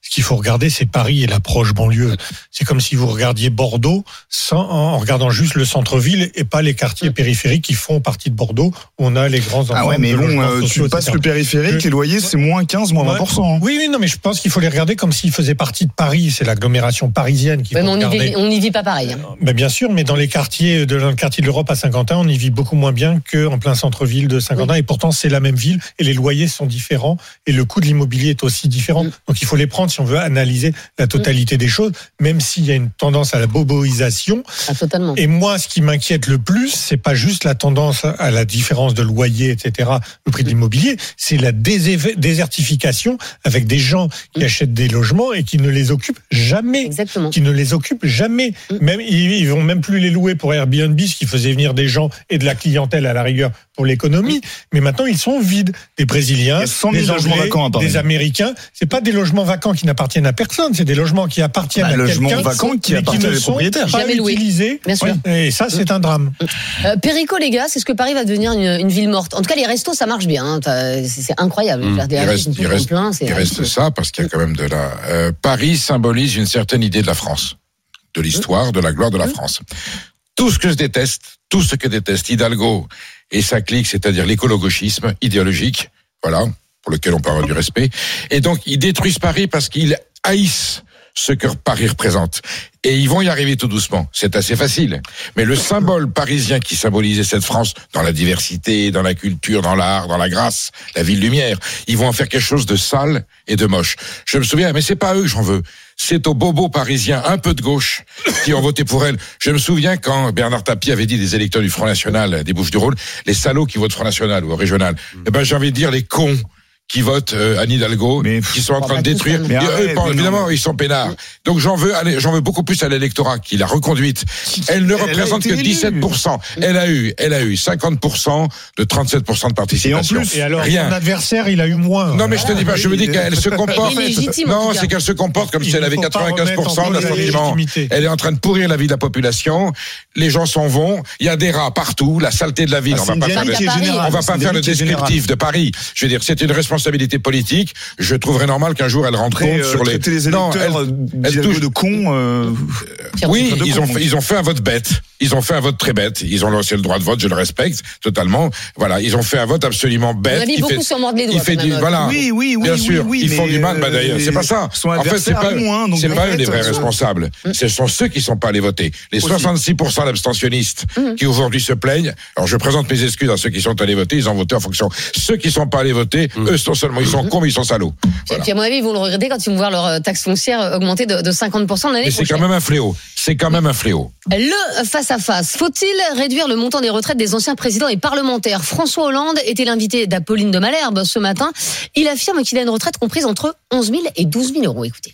Ce qu'il faut regarder, c'est Paris et l'approche banlieue. C'est comme si vous regardiez Bordeaux sans, en regardant juste le centre-ville et pas les quartiers périphériques qui font partie de Bordeaux, où on a les grands ensembles. Ah ouais, mais de bon, euh, sociaux, tu passes et cetera. le périphérique, les loyers, c'est moins quinze, moins vingt pour cent. Oui, oui, non, mais je pense qu'il faut les regarder comme s'ils faisaient partie de Paris. C'est l'agglomération parisienne qui. Ouais, mais faut on n'y regarder. vit, on n'y vit pas pareil. Hein. Mais bien sûr, mais dans les quartiers, de, dans le quartier de l'Europe à Saint-Quentin, on y vit beaucoup moins bien qu'en plein centre-ville de Saint-Quentin. Oui. Et pourtant, c'est la même ville et les loyers sont différents et le coût de l'immobilier est aussi différent. Oui. Donc, il faut les prendre si on veut analyser la totalité oui. des choses, même s'il y a une tendance à la boboisation. Ah, totalement. Et moi, ce qui m'inquiète le plus, c'est pas juste la tendance à la différence de loyer, et cetera, le prix de l'immobilier, c'est la désé- désertification avec des gens qui oui. achètent des logements et qui ne les occupent jamais. Exactement. Qui ne les occupent jamais. Oui. Même, ils, ils vont même plus les louer pour Airbnb, ce qui faisait venir des gens et de la clientèle à la rigueur pour l'économie. Mais maintenant, ils sont vides. Des Brésiliens, des Anglais, vacants, des Américains. C'est pas des logements vacants qui n'appartiennent à personne. C'est des logements qui appartiennent bah, à quelqu'un. Logements vacants qui appartiennent aux propriétaires. Pas jamais utilisés. Bien sûr. Et ça, c'est un drame. Euh, Perico, les gars, c'est ce que Paris va devenir une, une ville morte. En tout cas, les restos, ça marche bien. Hein. C'est, c'est incroyable. Mmh. Il reste, il reste, plein, c'est il reste ça parce qu'il y a quand même de la. Euh, Paris symbolise une certaine idée de la France, de l'histoire, de la gloire de la France. Tout ce que je déteste, tout ce que déteste Hidalgo et sa clique, c'est-à-dire l'écolo-gauchisme idéologique, voilà, pour lequel on peut avoir du respect. Et donc, ils détruisent Paris parce qu'ils haïssent ce que Paris représente. Et ils vont y arriver tout doucement. C'est assez facile. Mais le symbole parisien qui symbolisait cette France dans la diversité, dans la culture, dans l'art, dans la grâce, la ville lumière, ils vont en faire quelque chose de sale et de moche. Je me souviens, mais c'est pas eux que j'en veux. C'est aux bobos parisiens un peu de gauche qui ont voté pour elle. Je me souviens quand Bernard Tapie avait dit des électeurs du Front National, des Bouches-du-Rhône, les salauds qui votent Front National ou régional. Eh ben, j'ai envie de dire les cons qui votent euh, Anne Hidalgo, mais qui sont en train de détruire. Mais eux, arrête, évidemment, non. Ils sont peinards. Donc j'en veux, aller, j'en veux beaucoup plus à l'électorat qui l'a reconduite. Elle ne elle représente que dix-sept pour cent. Elle a eu, elle a eu cinquante pour cent de trente-sept pour cent de participation. Et en plus, et alors, rien. Son adversaire, il a eu moins. Non, mais je te dis pas. Je veux dire qu'elle se comporte. Non, c'est qu'elle se comporte comme il si elle avait quatre-vingt-quinze pour cent d'assentiment. Elle est en train de pourrir la vie de la population. Les gens s'en vont. Il y a des rats partout. La saleté de la ville. Ah, on va pas faire le, on va pas faire le descriptif de Paris. Je veux dire, c'est une responsabilité politique. Je trouverais normal qu'un jour elle rentre compte euh, sur les. les non, elle, elle touche de cons. Euh... Oui, ils con, ont fait, ils ont fait un vote bête. Ils ont fait un vote très bête. Ils ont lancé le droit de vote, je le respecte totalement. Voilà, ils ont fait un vote absolument bête. On a mis beaucoup sur mordre les doigts. Il fait du, voilà. Oui, oui, oui, bien sûr. Oui, oui, ils font du mal, bah d'ailleurs. C'est pas ça. En fait, c'est pas, moins, donc c'est pas eux les vrais responsables. Ce sont ceux qui sont pas allés voter. Les soixante-six pour cent d'abstentionnistes qui aujourd'hui se plaignent. Alors je présente mes excuses à ceux qui sont allés voter. Ils ont voté en fonction. Ceux qui sont pas allés voter, eux, non seulement ils sont cons, mais ils sont salauds. Voilà. Et puis à mon avis, ils vont le regretter quand ils vont voir leur taxe foncière augmenter de, de cinquante pour cent l'année prochaine. Mais c'est quand même un fléau. C'est quand même un fléau. Le face-à-face. Faut-il réduire le montant des retraites des anciens présidents et parlementaires ? François Hollande était l'invité d'Apolline de Malherbe ce matin. Il affirme qu'il a une retraite comprise entre onze mille et douze mille euros. Écoutez.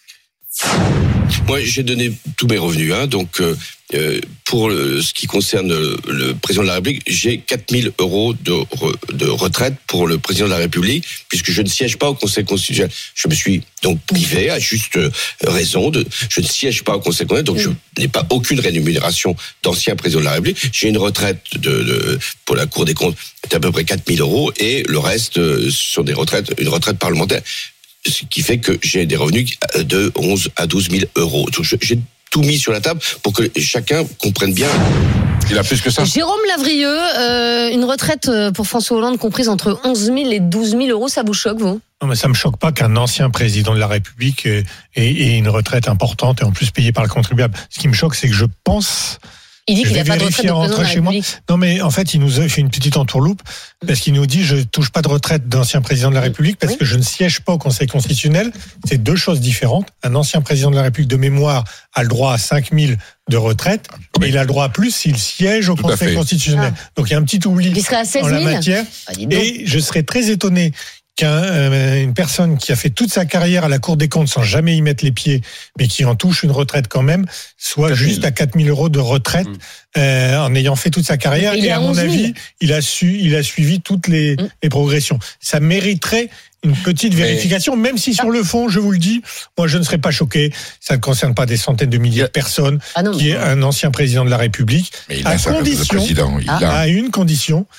Moi, j'ai donné tous mes revenus, hein, donc euh, pour le, ce qui concerne le, le président de la République, j'ai quatre mille euros de, re, de retraite pour le président de la République, puisque je ne siège pas au Conseil constitutionnel. Je me suis donc privé à juste raison de, je ne siège pas au Conseil constitutionnel, donc je n'ai pas aucune rémunération d'ancien président de la République. J'ai une retraite de, de pour la Cour des comptes d'à peu près quatre mille euros, et le reste euh, sont des retraites, une retraite parlementaire. Ce qui fait que j'ai des revenus de onze à douze mille euros. Donc j'ai tout mis sur la table pour que chacun comprenne bien. Il a plus que ça. Jérôme Lavrieux, euh, une retraite pour François Hollande comprise entre onze mille et douze mille euros, ça vous choque, vous ? Non, mais ça me choque pas qu'un ancien président de la République ait, ait une retraite importante et en plus payée par le contribuable. Ce qui me choque, c'est que je pense... Il dit qu'il n'a pas de retraite de président de la République. Non, mais en fait, il nous a fait une petite entourloupe parce qu'il nous dit je touche pas de retraite d'ancien président de la République parce oui. que je ne siège pas au Conseil constitutionnel. C'est deux choses différentes. Un ancien président de la République de mémoire a le droit à cinq mille de retraite, mais il a le droit à plus s'il siège au Tout Conseil constitutionnel. Ah. Donc il y a un petit oubli il serait à seize en mille la matière. Ah, et je serais très étonné qu'une euh, personne qui a fait toute sa carrière à la Cour des comptes sans jamais y mettre les pieds, mais qui en touche une retraite quand même, soit juste à quatre mille euros de retraite mmh. euh, en ayant fait toute sa carrière. Et à mon avis, il a su, il a suivi toutes les, mmh. les progressions. Ça mériterait une petite vérification, même si sur le fond, je vous le dis, moi je ne serais pas choqué. Ça ne concerne pas des centaines de milliers de personnes, ah non, qui est un ancien président de la République, mais il à a condition, président, il à, a... à une condition.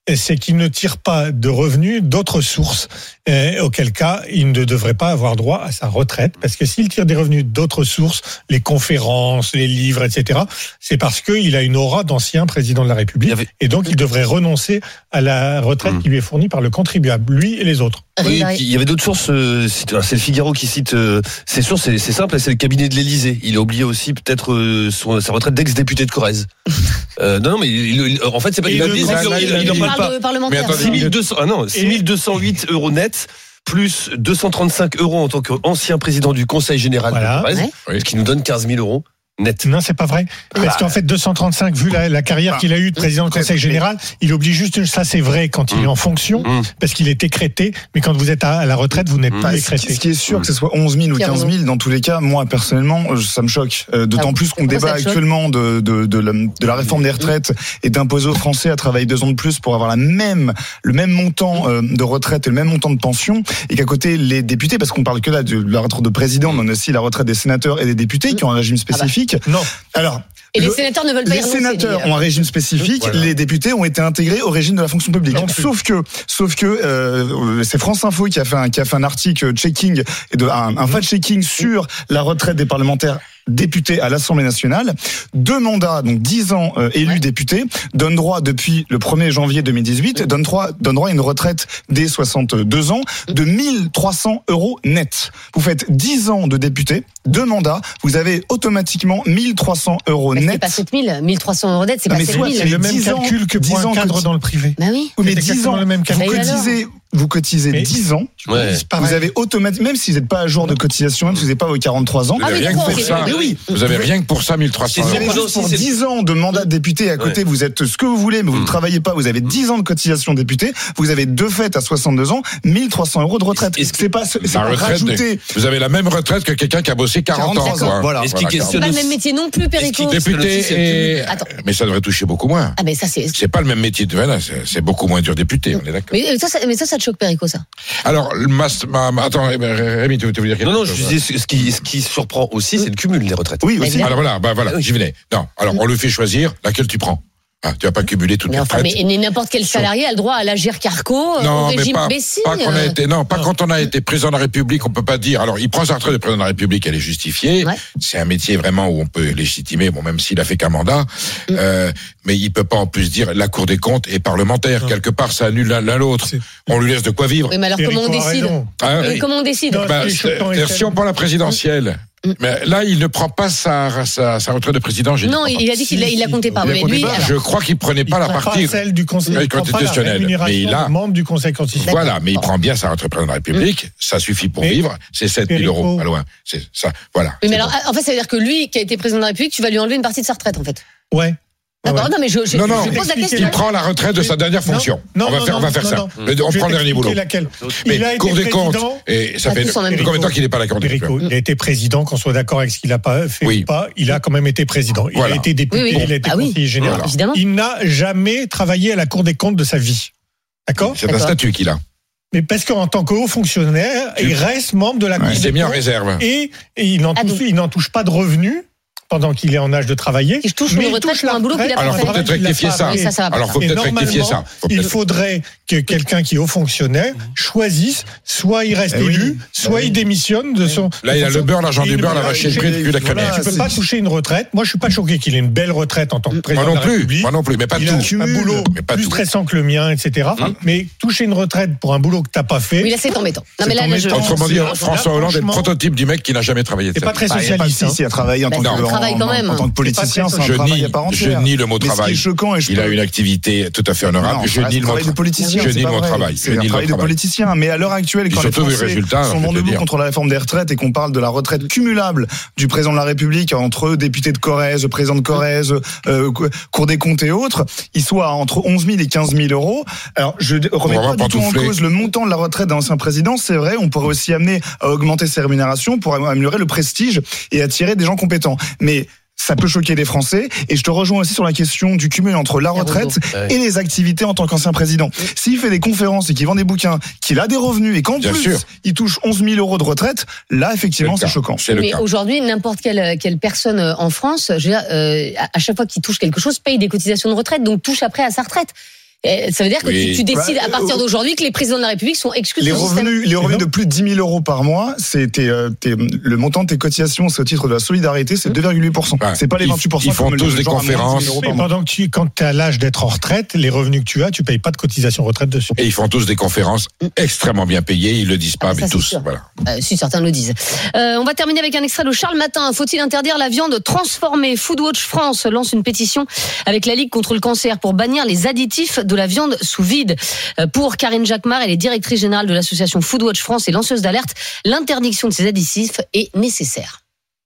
c'est qu'il ne tire pas de revenus d'autres sources, euh, auquel cas il ne devrait pas avoir droit à sa retraite, parce que s'il tire des revenus d'autres sources, les conférences, les livres, et cetera, c'est parce qu'il a une aura d'ancien président de la République, avait... et donc il devrait renoncer à la retraite mmh. qui lui est fournie par le contribuable, lui et les autres. Oui, il y avait d'autres sources, euh, c'est le Figaro qui cite euh, ces sources, c'est, c'est simple, c'est le cabinet de l'Élysée. Il a oublié aussi peut-être euh, son, sa retraite d'ex-député de Corrèze. euh, non, non, mais il, il, en fait, c'est pas... Il n'en parle pas. Mais attends, six mille deux cents, ah non, six mille deux cent huit euros net, plus deux cent trente-cinq euros en tant qu'ancien président du Conseil général voilà. de Corrèze, ouais. ce qui nous donne quinze mille euros. Net. Non, c'est pas vrai. Parce ah. qu'en fait, deux cent trente-cinq, vu la, la carrière ah. qu'il a eue de président du Conseil général, il oublie juste, ça c'est vrai quand il mmh. est en fonction, mmh. parce qu'il est écrété, mais quand vous êtes à la retraite, vous n'êtes mmh. pas écrété. Ce qui est sûr, que ce soit onze mille ou quinze mille, dans tous les cas, moi personnellement, ça me choque. Euh, d'autant ah, plus qu'on débat actuellement de, de, de, la, de la réforme des retraites et d'imposer aux Français à travailler deux ans de plus pour avoir la même, le même montant euh, de retraite et le même montant de pension, et qu'à côté, les députés, parce qu'on parle que là de la retraite de président, mais on a aussi la retraite des sénateurs et des députés qui ont un régime spécifique. Ah bah. Non. Alors, et les le, sénateurs ne veulent pas y renoncer. Les sénateurs ont un régime spécifique, voilà. Les députés ont été intégrés au régime de la fonction publique. Non, sauf que, sauf que euh, c'est France Info qui a fait un, qui a fait un article checking, et de, un, un fact-checking sur la retraite des parlementaires députés à l'Assemblée nationale. Deux mandats, donc dix ans euh, élus ouais. députés, donnent droit depuis le premier janvier deux mille dix-huit, donnent droit, donnent droit à une retraite dès soixante-deux ans de mille trois cents euros net. Vous faites dix ans de député, deux mandats, vous avez automatiquement mille trois cents euros net. C'est pas sept mille, mille trois cents euros net, c'est pas sept mille. C'est le même calcul que pour un cadre dans le privé. Bah oui. Oui, mais dix ans, le même calcul. Vous cotisez, vous cotisez mais dix ans, ouais. vous avez automatiquement, même si vous n'êtes pas à jour de cotisation, même si vous n'êtes pas aux quarante-trois ans, vous avez, ah, rien, que pour ça. Oui. vous avez rien que pour ça, mille trois cents euros. Vous avez juste pour dix ans de mandat de député, à côté, ouais. vous êtes ce que vous voulez, mais vous ne travaillez pas, vous avez dix ans de cotisation député, vous avez deux fêtes à soixante-deux ans, mille trois cents euros de retraite. Est-ce que c'est pas, c'est pas rajouté. Vous avez la même retraite que quelqu'un qui a bossé quarante ans. Voilà. voilà. Est-ce qu'il questionne pas le même métier non plus, Perico. Député et... Mais ça devrait toucher beaucoup moins. Ah, mais ça, c'est. C'est pas le même métier. Voilà, c'est beaucoup moins dur député, on est d'accord. Mais ça, mais ça, ça te choque, Perico, ça? Alors, ma, ma, attends, Rémi, tu veux dire quelque chose? Non, non, je disais, ce qui, ce qui surprend aussi, c'est le cumul des retraites. Oui, aussi. Alors voilà, bah voilà, j'y venais. Non, alors on lui fait choisir laquelle tu prends. Ah, tu vas pas cumuler toutes mais les enfin, retraites. Mais n'importe quel salarié a le droit à l'agir carco, au régime pas, Bessie. Pas qu'on a été, non, pas non. quand on a été président de la République, on peut pas dire. Alors, il prend sa retraite de président de la République, elle est justifiée. Ouais. C'est un métier vraiment où on peut légitimer, bon, même s'il a fait qu'un mandat. Mm. Euh, mais il peut pas en plus dire la Cour des comptes est parlementaire. Non. Quelque part, ça annule l'un l'autre. On lui laisse de quoi vivre. Oui, mais alors comment on décide hein oui. Comment on décide non, bah, si on prend la présidentielle. Mais là, il ne prend pas sa, sa, sa retraite de président. Non, il a dit qu'il si, la comptait pas. Mais lui, pas. Je crois qu'il prenait pas la partie pas celle du Conseil constitutionnel. Mais il a membre du Conseil constitutionnel. Voilà, mais il prend bien sa retraite de président de la République. Mmh. Ça suffit pour mais vivre. C'est sept mille euros, pas loin. C'est ça. Voilà. Oui, mais alors, bon. En fait, ça veut dire que lui, qui a été président de la République, tu vas lui enlever une partie de sa retraite, en fait. Ouais. D'accord, ouais. non mais je, je, non, non, je pose la question. Il prend la retraite de sa dernière fonction. Non, on va non, faire, non, on va faire non, ça. Non, on prend le dernier boulot. Laquelle. Mais Cour des comptes, et ça fait combien de temps qu'il n'est pas à la Cour des comptes? Il a été président, qu'on soit d'accord avec ce qu'il a pas fait oui. ou pas, il a quand même été président. Il voilà. a été député, oui, oui. il a été ah, conseiller oui. général. Voilà. Il n'a jamais travaillé à la Cour des comptes de sa vie. D'accord? C'est un statut qu'il a. Mais parce qu'en tant que haut fonctionnaire, il reste membre de la Cour des comptes. Il s'est mis en réserve. Et il n'en touche pas de revenus. Pendant qu'il est en âge de travailler. Il touche une retraite pour un boulot qu'il a pas fait. Alors, faut peut-être rectifier ça. ça, ça Alors, faut peut-être rectifier ça. Faut il faudrait que quelqu'un qui est haut fonctionnaire choisisse, soit il reste eh élu, oui. soit il démissionne de son. Là, il a le beurre, l'argent du beurre, la vache et le prix de la crème. Tu peux pas toucher une retraite. Moi, je suis pas choqué qu'il ait une belle retraite en tant que président de la République. Moi non plus, mais pas tout. Il a un boulot plus stressant que le mien, et cetera. Mais toucher une retraite pour un boulot que t'as pas fait. Oui, là, c'est embêtant. Autrement dit, François Hollande est le prototype du mec qui n'a jamais travaillé. C'est pas très socialiste. Il a travaillé en tant que politicien, c'est un travail à part entière. Je nie le mot travail. Il a une activité tout à fait honorable. Je nie le mot politicien. Je nie le mot travail. C'est un travail de politicien. Mais à l'heure actuelle, quand les Français sont vent debout contre la réforme des retraites et qu'on parle de la retraite cumulable du président de la République entre députés de Corrèze, président de Corrèze, euh, Cour des comptes et autres, il soit entre onze mille et quinze mille euros. Alors, je remets pas du tout en cause le montant de la retraite d'un ancien président. C'est vrai, on pourrait aussi amener à augmenter ses rémunérations pour améliorer le prestige et attirer des gens compétents. Mais ça peut choquer les Français. Et je te rejoins aussi sur la question du cumul entre la retraite et les activités en tant qu'ancien président. S'il fait des conférences et qu'il vend des bouquins, qu'il a des revenus et qu'en Bien plus, sûr. il touche onze mille euros de retraite, là, effectivement, c'est, c'est choquant. C'est Mais aujourd'hui, n'importe quelle, quelle personne en France, je veux dire, euh, à chaque fois qu'il touche quelque chose, paye des cotisations de retraite, donc touche après à sa retraite. Et ça veut dire que oui. tu, tu décides à partir d'aujourd'hui que les présidents de la République sont exclus les de revenus, les revenus de plus de dix mille euros par mois, c'est tes, tes, le montant de tes cotisations au titre de la solidarité, c'est deux virgule huit pour cent. Ouais. C'est pas les vingt-huit pour cent. Ils font tous des conférences. Oui, pendant que tu, quand tu as l'âge d'être en retraite, les revenus que tu as, tu payes pas de cotisation retraite dessus. Et ils font tous des conférences extrêmement bien payées. Ils le disent pas, ah, mais ça, tous. Voilà. Euh, si certains le disent. Euh, on va terminer avec un extrait de Charles Matin. Faut-il interdire la viande transformée? Foodwatch France lance une pétition avec la Ligue contre le cancer pour bannir les additifs de la viande sous vide. Pour Karine Jacquemart, elle est directrice générale de l'association Foodwatch France et lanceuse d'alerte. L'interdiction de ces additifs est nécessaire.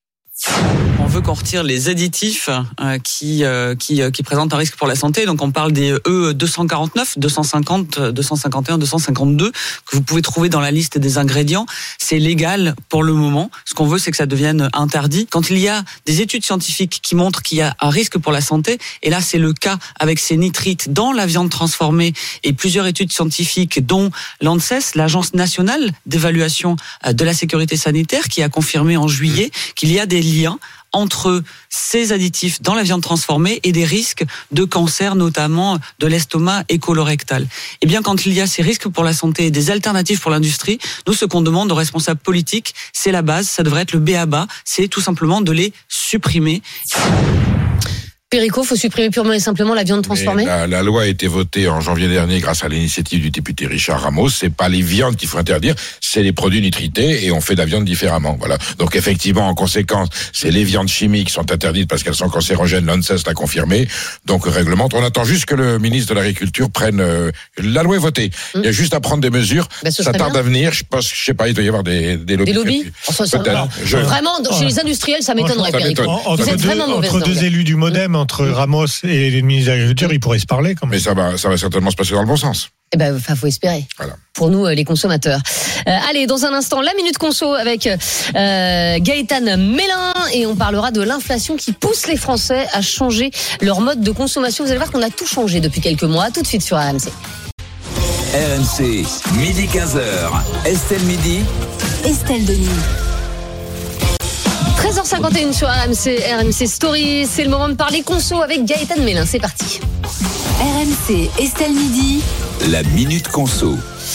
On veut qu'on retire les additifs euh, qui, euh, qui, euh, qui présentent un risque pour la santé. Donc on parle des E deux cent quarante-neuf, deux cent cinquante, deux cent cinquante et un, deux cent cinquante-deux que vous pouvez trouver dans la liste des ingrédients. C'est légal pour le moment. Ce qu'on veut, c'est que ça devienne interdit. Quand il y a des études scientifiques qui montrent qu'il y a un risque pour la santé, et là c'est le cas avec ces nitrites dans la viande transformée et plusieurs études scientifiques dont l'ANSES, l'Agence nationale d'évaluation de la sécurité sanitaire, qui a confirmé en juillet qu'il y a des liens entre ces additifs dans la viande transformée et des risques de cancer, notamment de l'estomac et colorectal. Et bien, quand il y a ces risques pour la santé et des alternatives pour l'industrie, nous, ce qu'on demande aux responsables politiques, c'est la base, ça devrait être le B A B A, c'est tout simplement de les supprimer. Perico, faut supprimer purement et simplement la viande transformée. La, la loi a été votée en janvier dernier grâce à l'initiative du député Richard Ramos. C'est pas les viandes qu'il faut interdire, c'est les produits nitrités et on fait de la viande différemment. Voilà. Donc effectivement, en conséquence, c'est les viandes chimiques qui sont interdites parce qu'elles sont cancérogènes. L'ANSES l'a confirmé. Donc réglemente. On attend juste que le ministre de l'Agriculture prenne. Euh, la loi est votée. Mmh. Il y a juste à prendre des mesures. Ben, ça tarde bien à venir. Je pense, je sais pas, il doit y avoir des, des lobbies. Des lobbies. Enfin, ça, alors, je... Vraiment, oh. chez les industriels, ça m'étonnerait. Perico. Entre, deux, entre deux élus du MoDem, entre Ramos et les ministres de l'Agriculture, ils pourraient se parler quand même. Mais ça va, ça va certainement se passer dans le bon sens. Eh ben, enfin, faut espérer. Voilà. Pour nous, les consommateurs. Euh, allez, dans un instant, la Minute Conso avec euh, Gaëtan Mélin et on parlera de l'inflation qui pousse les Français à changer leur mode de consommation. Vous allez voir qu'on a tout changé depuis quelques mois. Tout de suite sur R M C. R M C, midi quinze heures. Estelle Midi. Estelle Denis. treize heures cinquante et une sur R M C, R M C Story. C'est le moment de parler conso avec Gaëtan Mélin. C'est parti. R M C, Estelle Midi. La Minute Conso.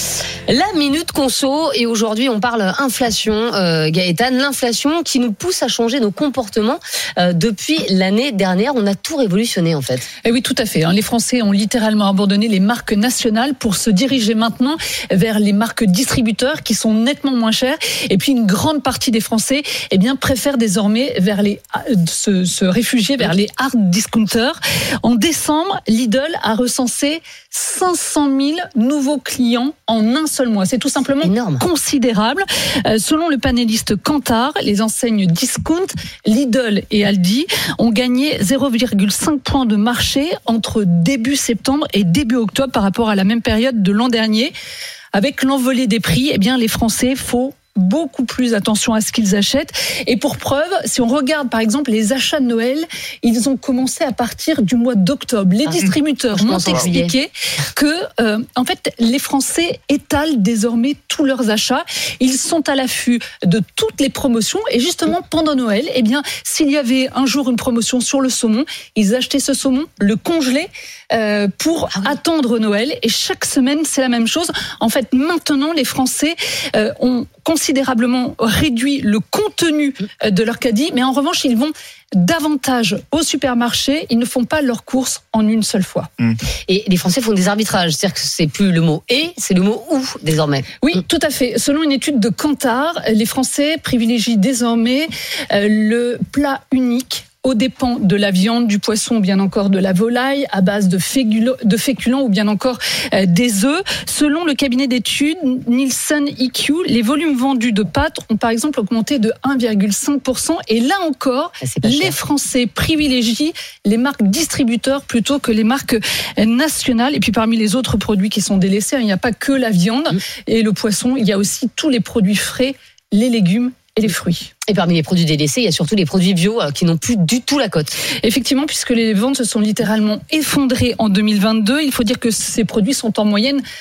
La Minute Conso, et aujourd'hui on parle inflation, euh, Gaëtan, l'inflation qui nous pousse à changer nos comportements euh, depuis l'année dernière. On a tout révolutionné en fait. Et oui, tout à fait. Hein. Les Français ont littéralement abandonné les marques nationales pour se diriger maintenant vers les marques distributeurs qui sont nettement moins chères. Et puis une grande partie des Français, eh bien, préfèrent désormais vers les, se, se réfugier vers les hard discounters. En décembre, Lidl a recensé cinq cent mille nouveaux clients en un seul mois. C'est tout simplement énorme, considérable. Euh, selon le panéliste Kantar, les enseignes discount, Lidl et Aldi ont gagné zéro virgule cinq points de marché entre début septembre et début octobre par rapport à la même période de l'an dernier. Avec l'envolée des prix, eh bien, les Français, faut beaucoup plus attention à ce qu'ils achètent. Et pour preuve, si on regarde par exemple les achats de Noël, ils ont commencé à partir du mois d'octobre. Les distributeurs m'ont expliqué que, euh, en fait, les Français étalent désormais tous leurs achats. Ils sont à l'affût de toutes les promotions. Et justement, pendant Noël, eh bien, s'il y avait un jour une promotion sur le saumon, ils achetaient ce saumon, le congelaient euh, pour ah oui. attendre Noël. Et chaque semaine, c'est la même chose. En fait, maintenant, les Français euh, ont considérablement réduit le contenu de leur caddie, mais en revanche, ils vont davantage au supermarché, ils ne font pas leurs courses en une seule fois. Mmh. Et les Français font des arbitrages, c'est-à-dire que c'est plus le mot « et », c'est le mot « ou » désormais. Oui, mmh. tout à fait. Selon une étude de Kantar, les Français privilégient désormais euh, le plat unique aux dépens de la viande, du poisson ou bien encore de la volaille, à base de, féculo, de féculents ou bien encore euh, des œufs. Selon le cabinet d'études Nielsen E Q, les volumes vendus de pâtes ont par exemple augmenté de un virgule cinq pour cent. Et là encore, les cher. Français privilégient les marques distributeurs plutôt que les marques nationales. Et puis parmi les autres produits qui sont délaissés, il n'y a pas que la viande mmh. et le poisson, il y a aussi tous les produits frais, les légumes et les fruits. Et parmi les produits délaissés, il y a surtout les produits bio qui n'ont plus du tout la cote. Effectivement, puisque les ventes se sont littéralement effondrées en deux mille vingt-deux, il faut dire que ces produits sont en moyenne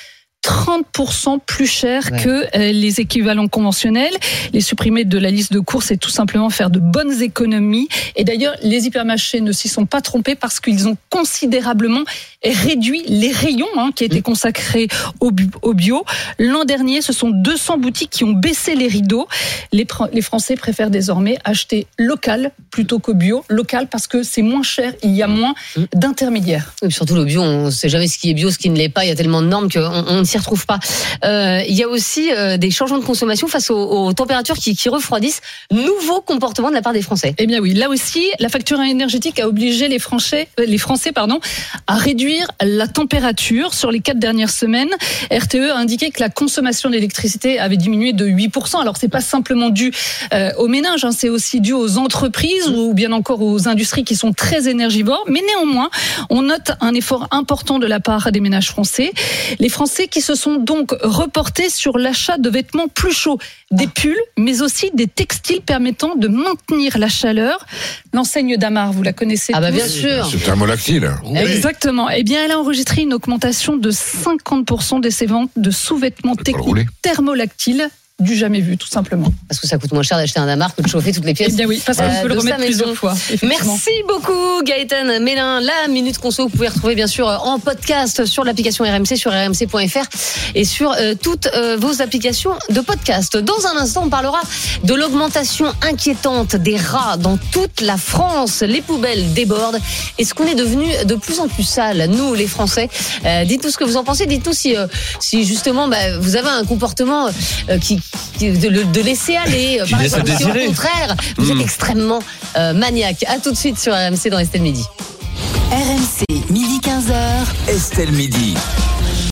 trente pour cent plus cher ouais. que les équivalents conventionnels. Les supprimer de la liste de courses, c'est tout simplement faire de bonnes économies. Et d'ailleurs, les hypermarchés ne s'y sont pas trompés parce qu'ils ont considérablement réduit les rayons hein, qui étaient consacrés au, au bio. L'an dernier, ce sont deux cents boutiques qui ont baissé les rideaux. Les, les Français préfèrent désormais acheter local plutôt qu'au bio. Local parce que c'est moins cher, il y a moins d'intermédiaires. Et surtout le bio, on ne sait jamais ce qui est bio, ce qui ne l'est pas. Il y a tellement de normes qu'on on ne s'y retrouve pas. Euh, il y a aussi euh, des changements de consommation face aux, aux températures qui, qui refroidissent. Nouveau comportement de la part des Français. Eh bien oui, là aussi, la facture énergétique a obligé les Français, les Français pardon, à réduire la température. Sur les quatre dernières semaines, R T E a indiqué que la consommation d'électricité avait diminué de huit pour cent. Alors c'est pas simplement dû euh, aux ménages, hein, c'est aussi dû aux entreprises ou bien encore aux industries qui sont très énergivores. Mais néanmoins, on note un effort important de la part des ménages français. Les Français qui se sont donc reportés sur l'achat de vêtements plus chauds, des pulls, mais aussi des textiles permettant de maintenir la chaleur. L'enseigne Damar, vous la connaissez Ah bah tous. bien sûr. C'est thermolactyle. Oui. Exactement. Eh bien, elle a enregistré une augmentation de cinquante pour cent de ses ventes de sous-vêtements techniques thermolactiles. Du jamais vu, tout simplement. Parce que ça coûte moins cher d'acheter un Damar que de chauffer toutes les pièces. Eh bien oui, parce qu'on euh, peut le remettre plusieurs fois. Merci beaucoup Gaëtan Mélin. La Minute Conso, vous pouvez retrouver bien sûr en podcast sur l'application R M C, sur r m c point f r et sur euh, toutes euh, vos applications de podcast. Dans un instant, on parlera de l'augmentation inquiétante des rats dans toute la France. Les poubelles débordent. Est-ce qu'on est devenu de plus en plus sale, nous les Français? euh, Dites-nous ce que vous en pensez. Dites-nous si, euh, si justement bah, vous avez un comportement euh, qui De, de laisser aller, par exemple, si au contraire, vous êtes mmh. extrêmement euh, maniaque. À tout de suite sur R M C dans Estelle Midi. R M C, midi quinze heures. Estelle Midi.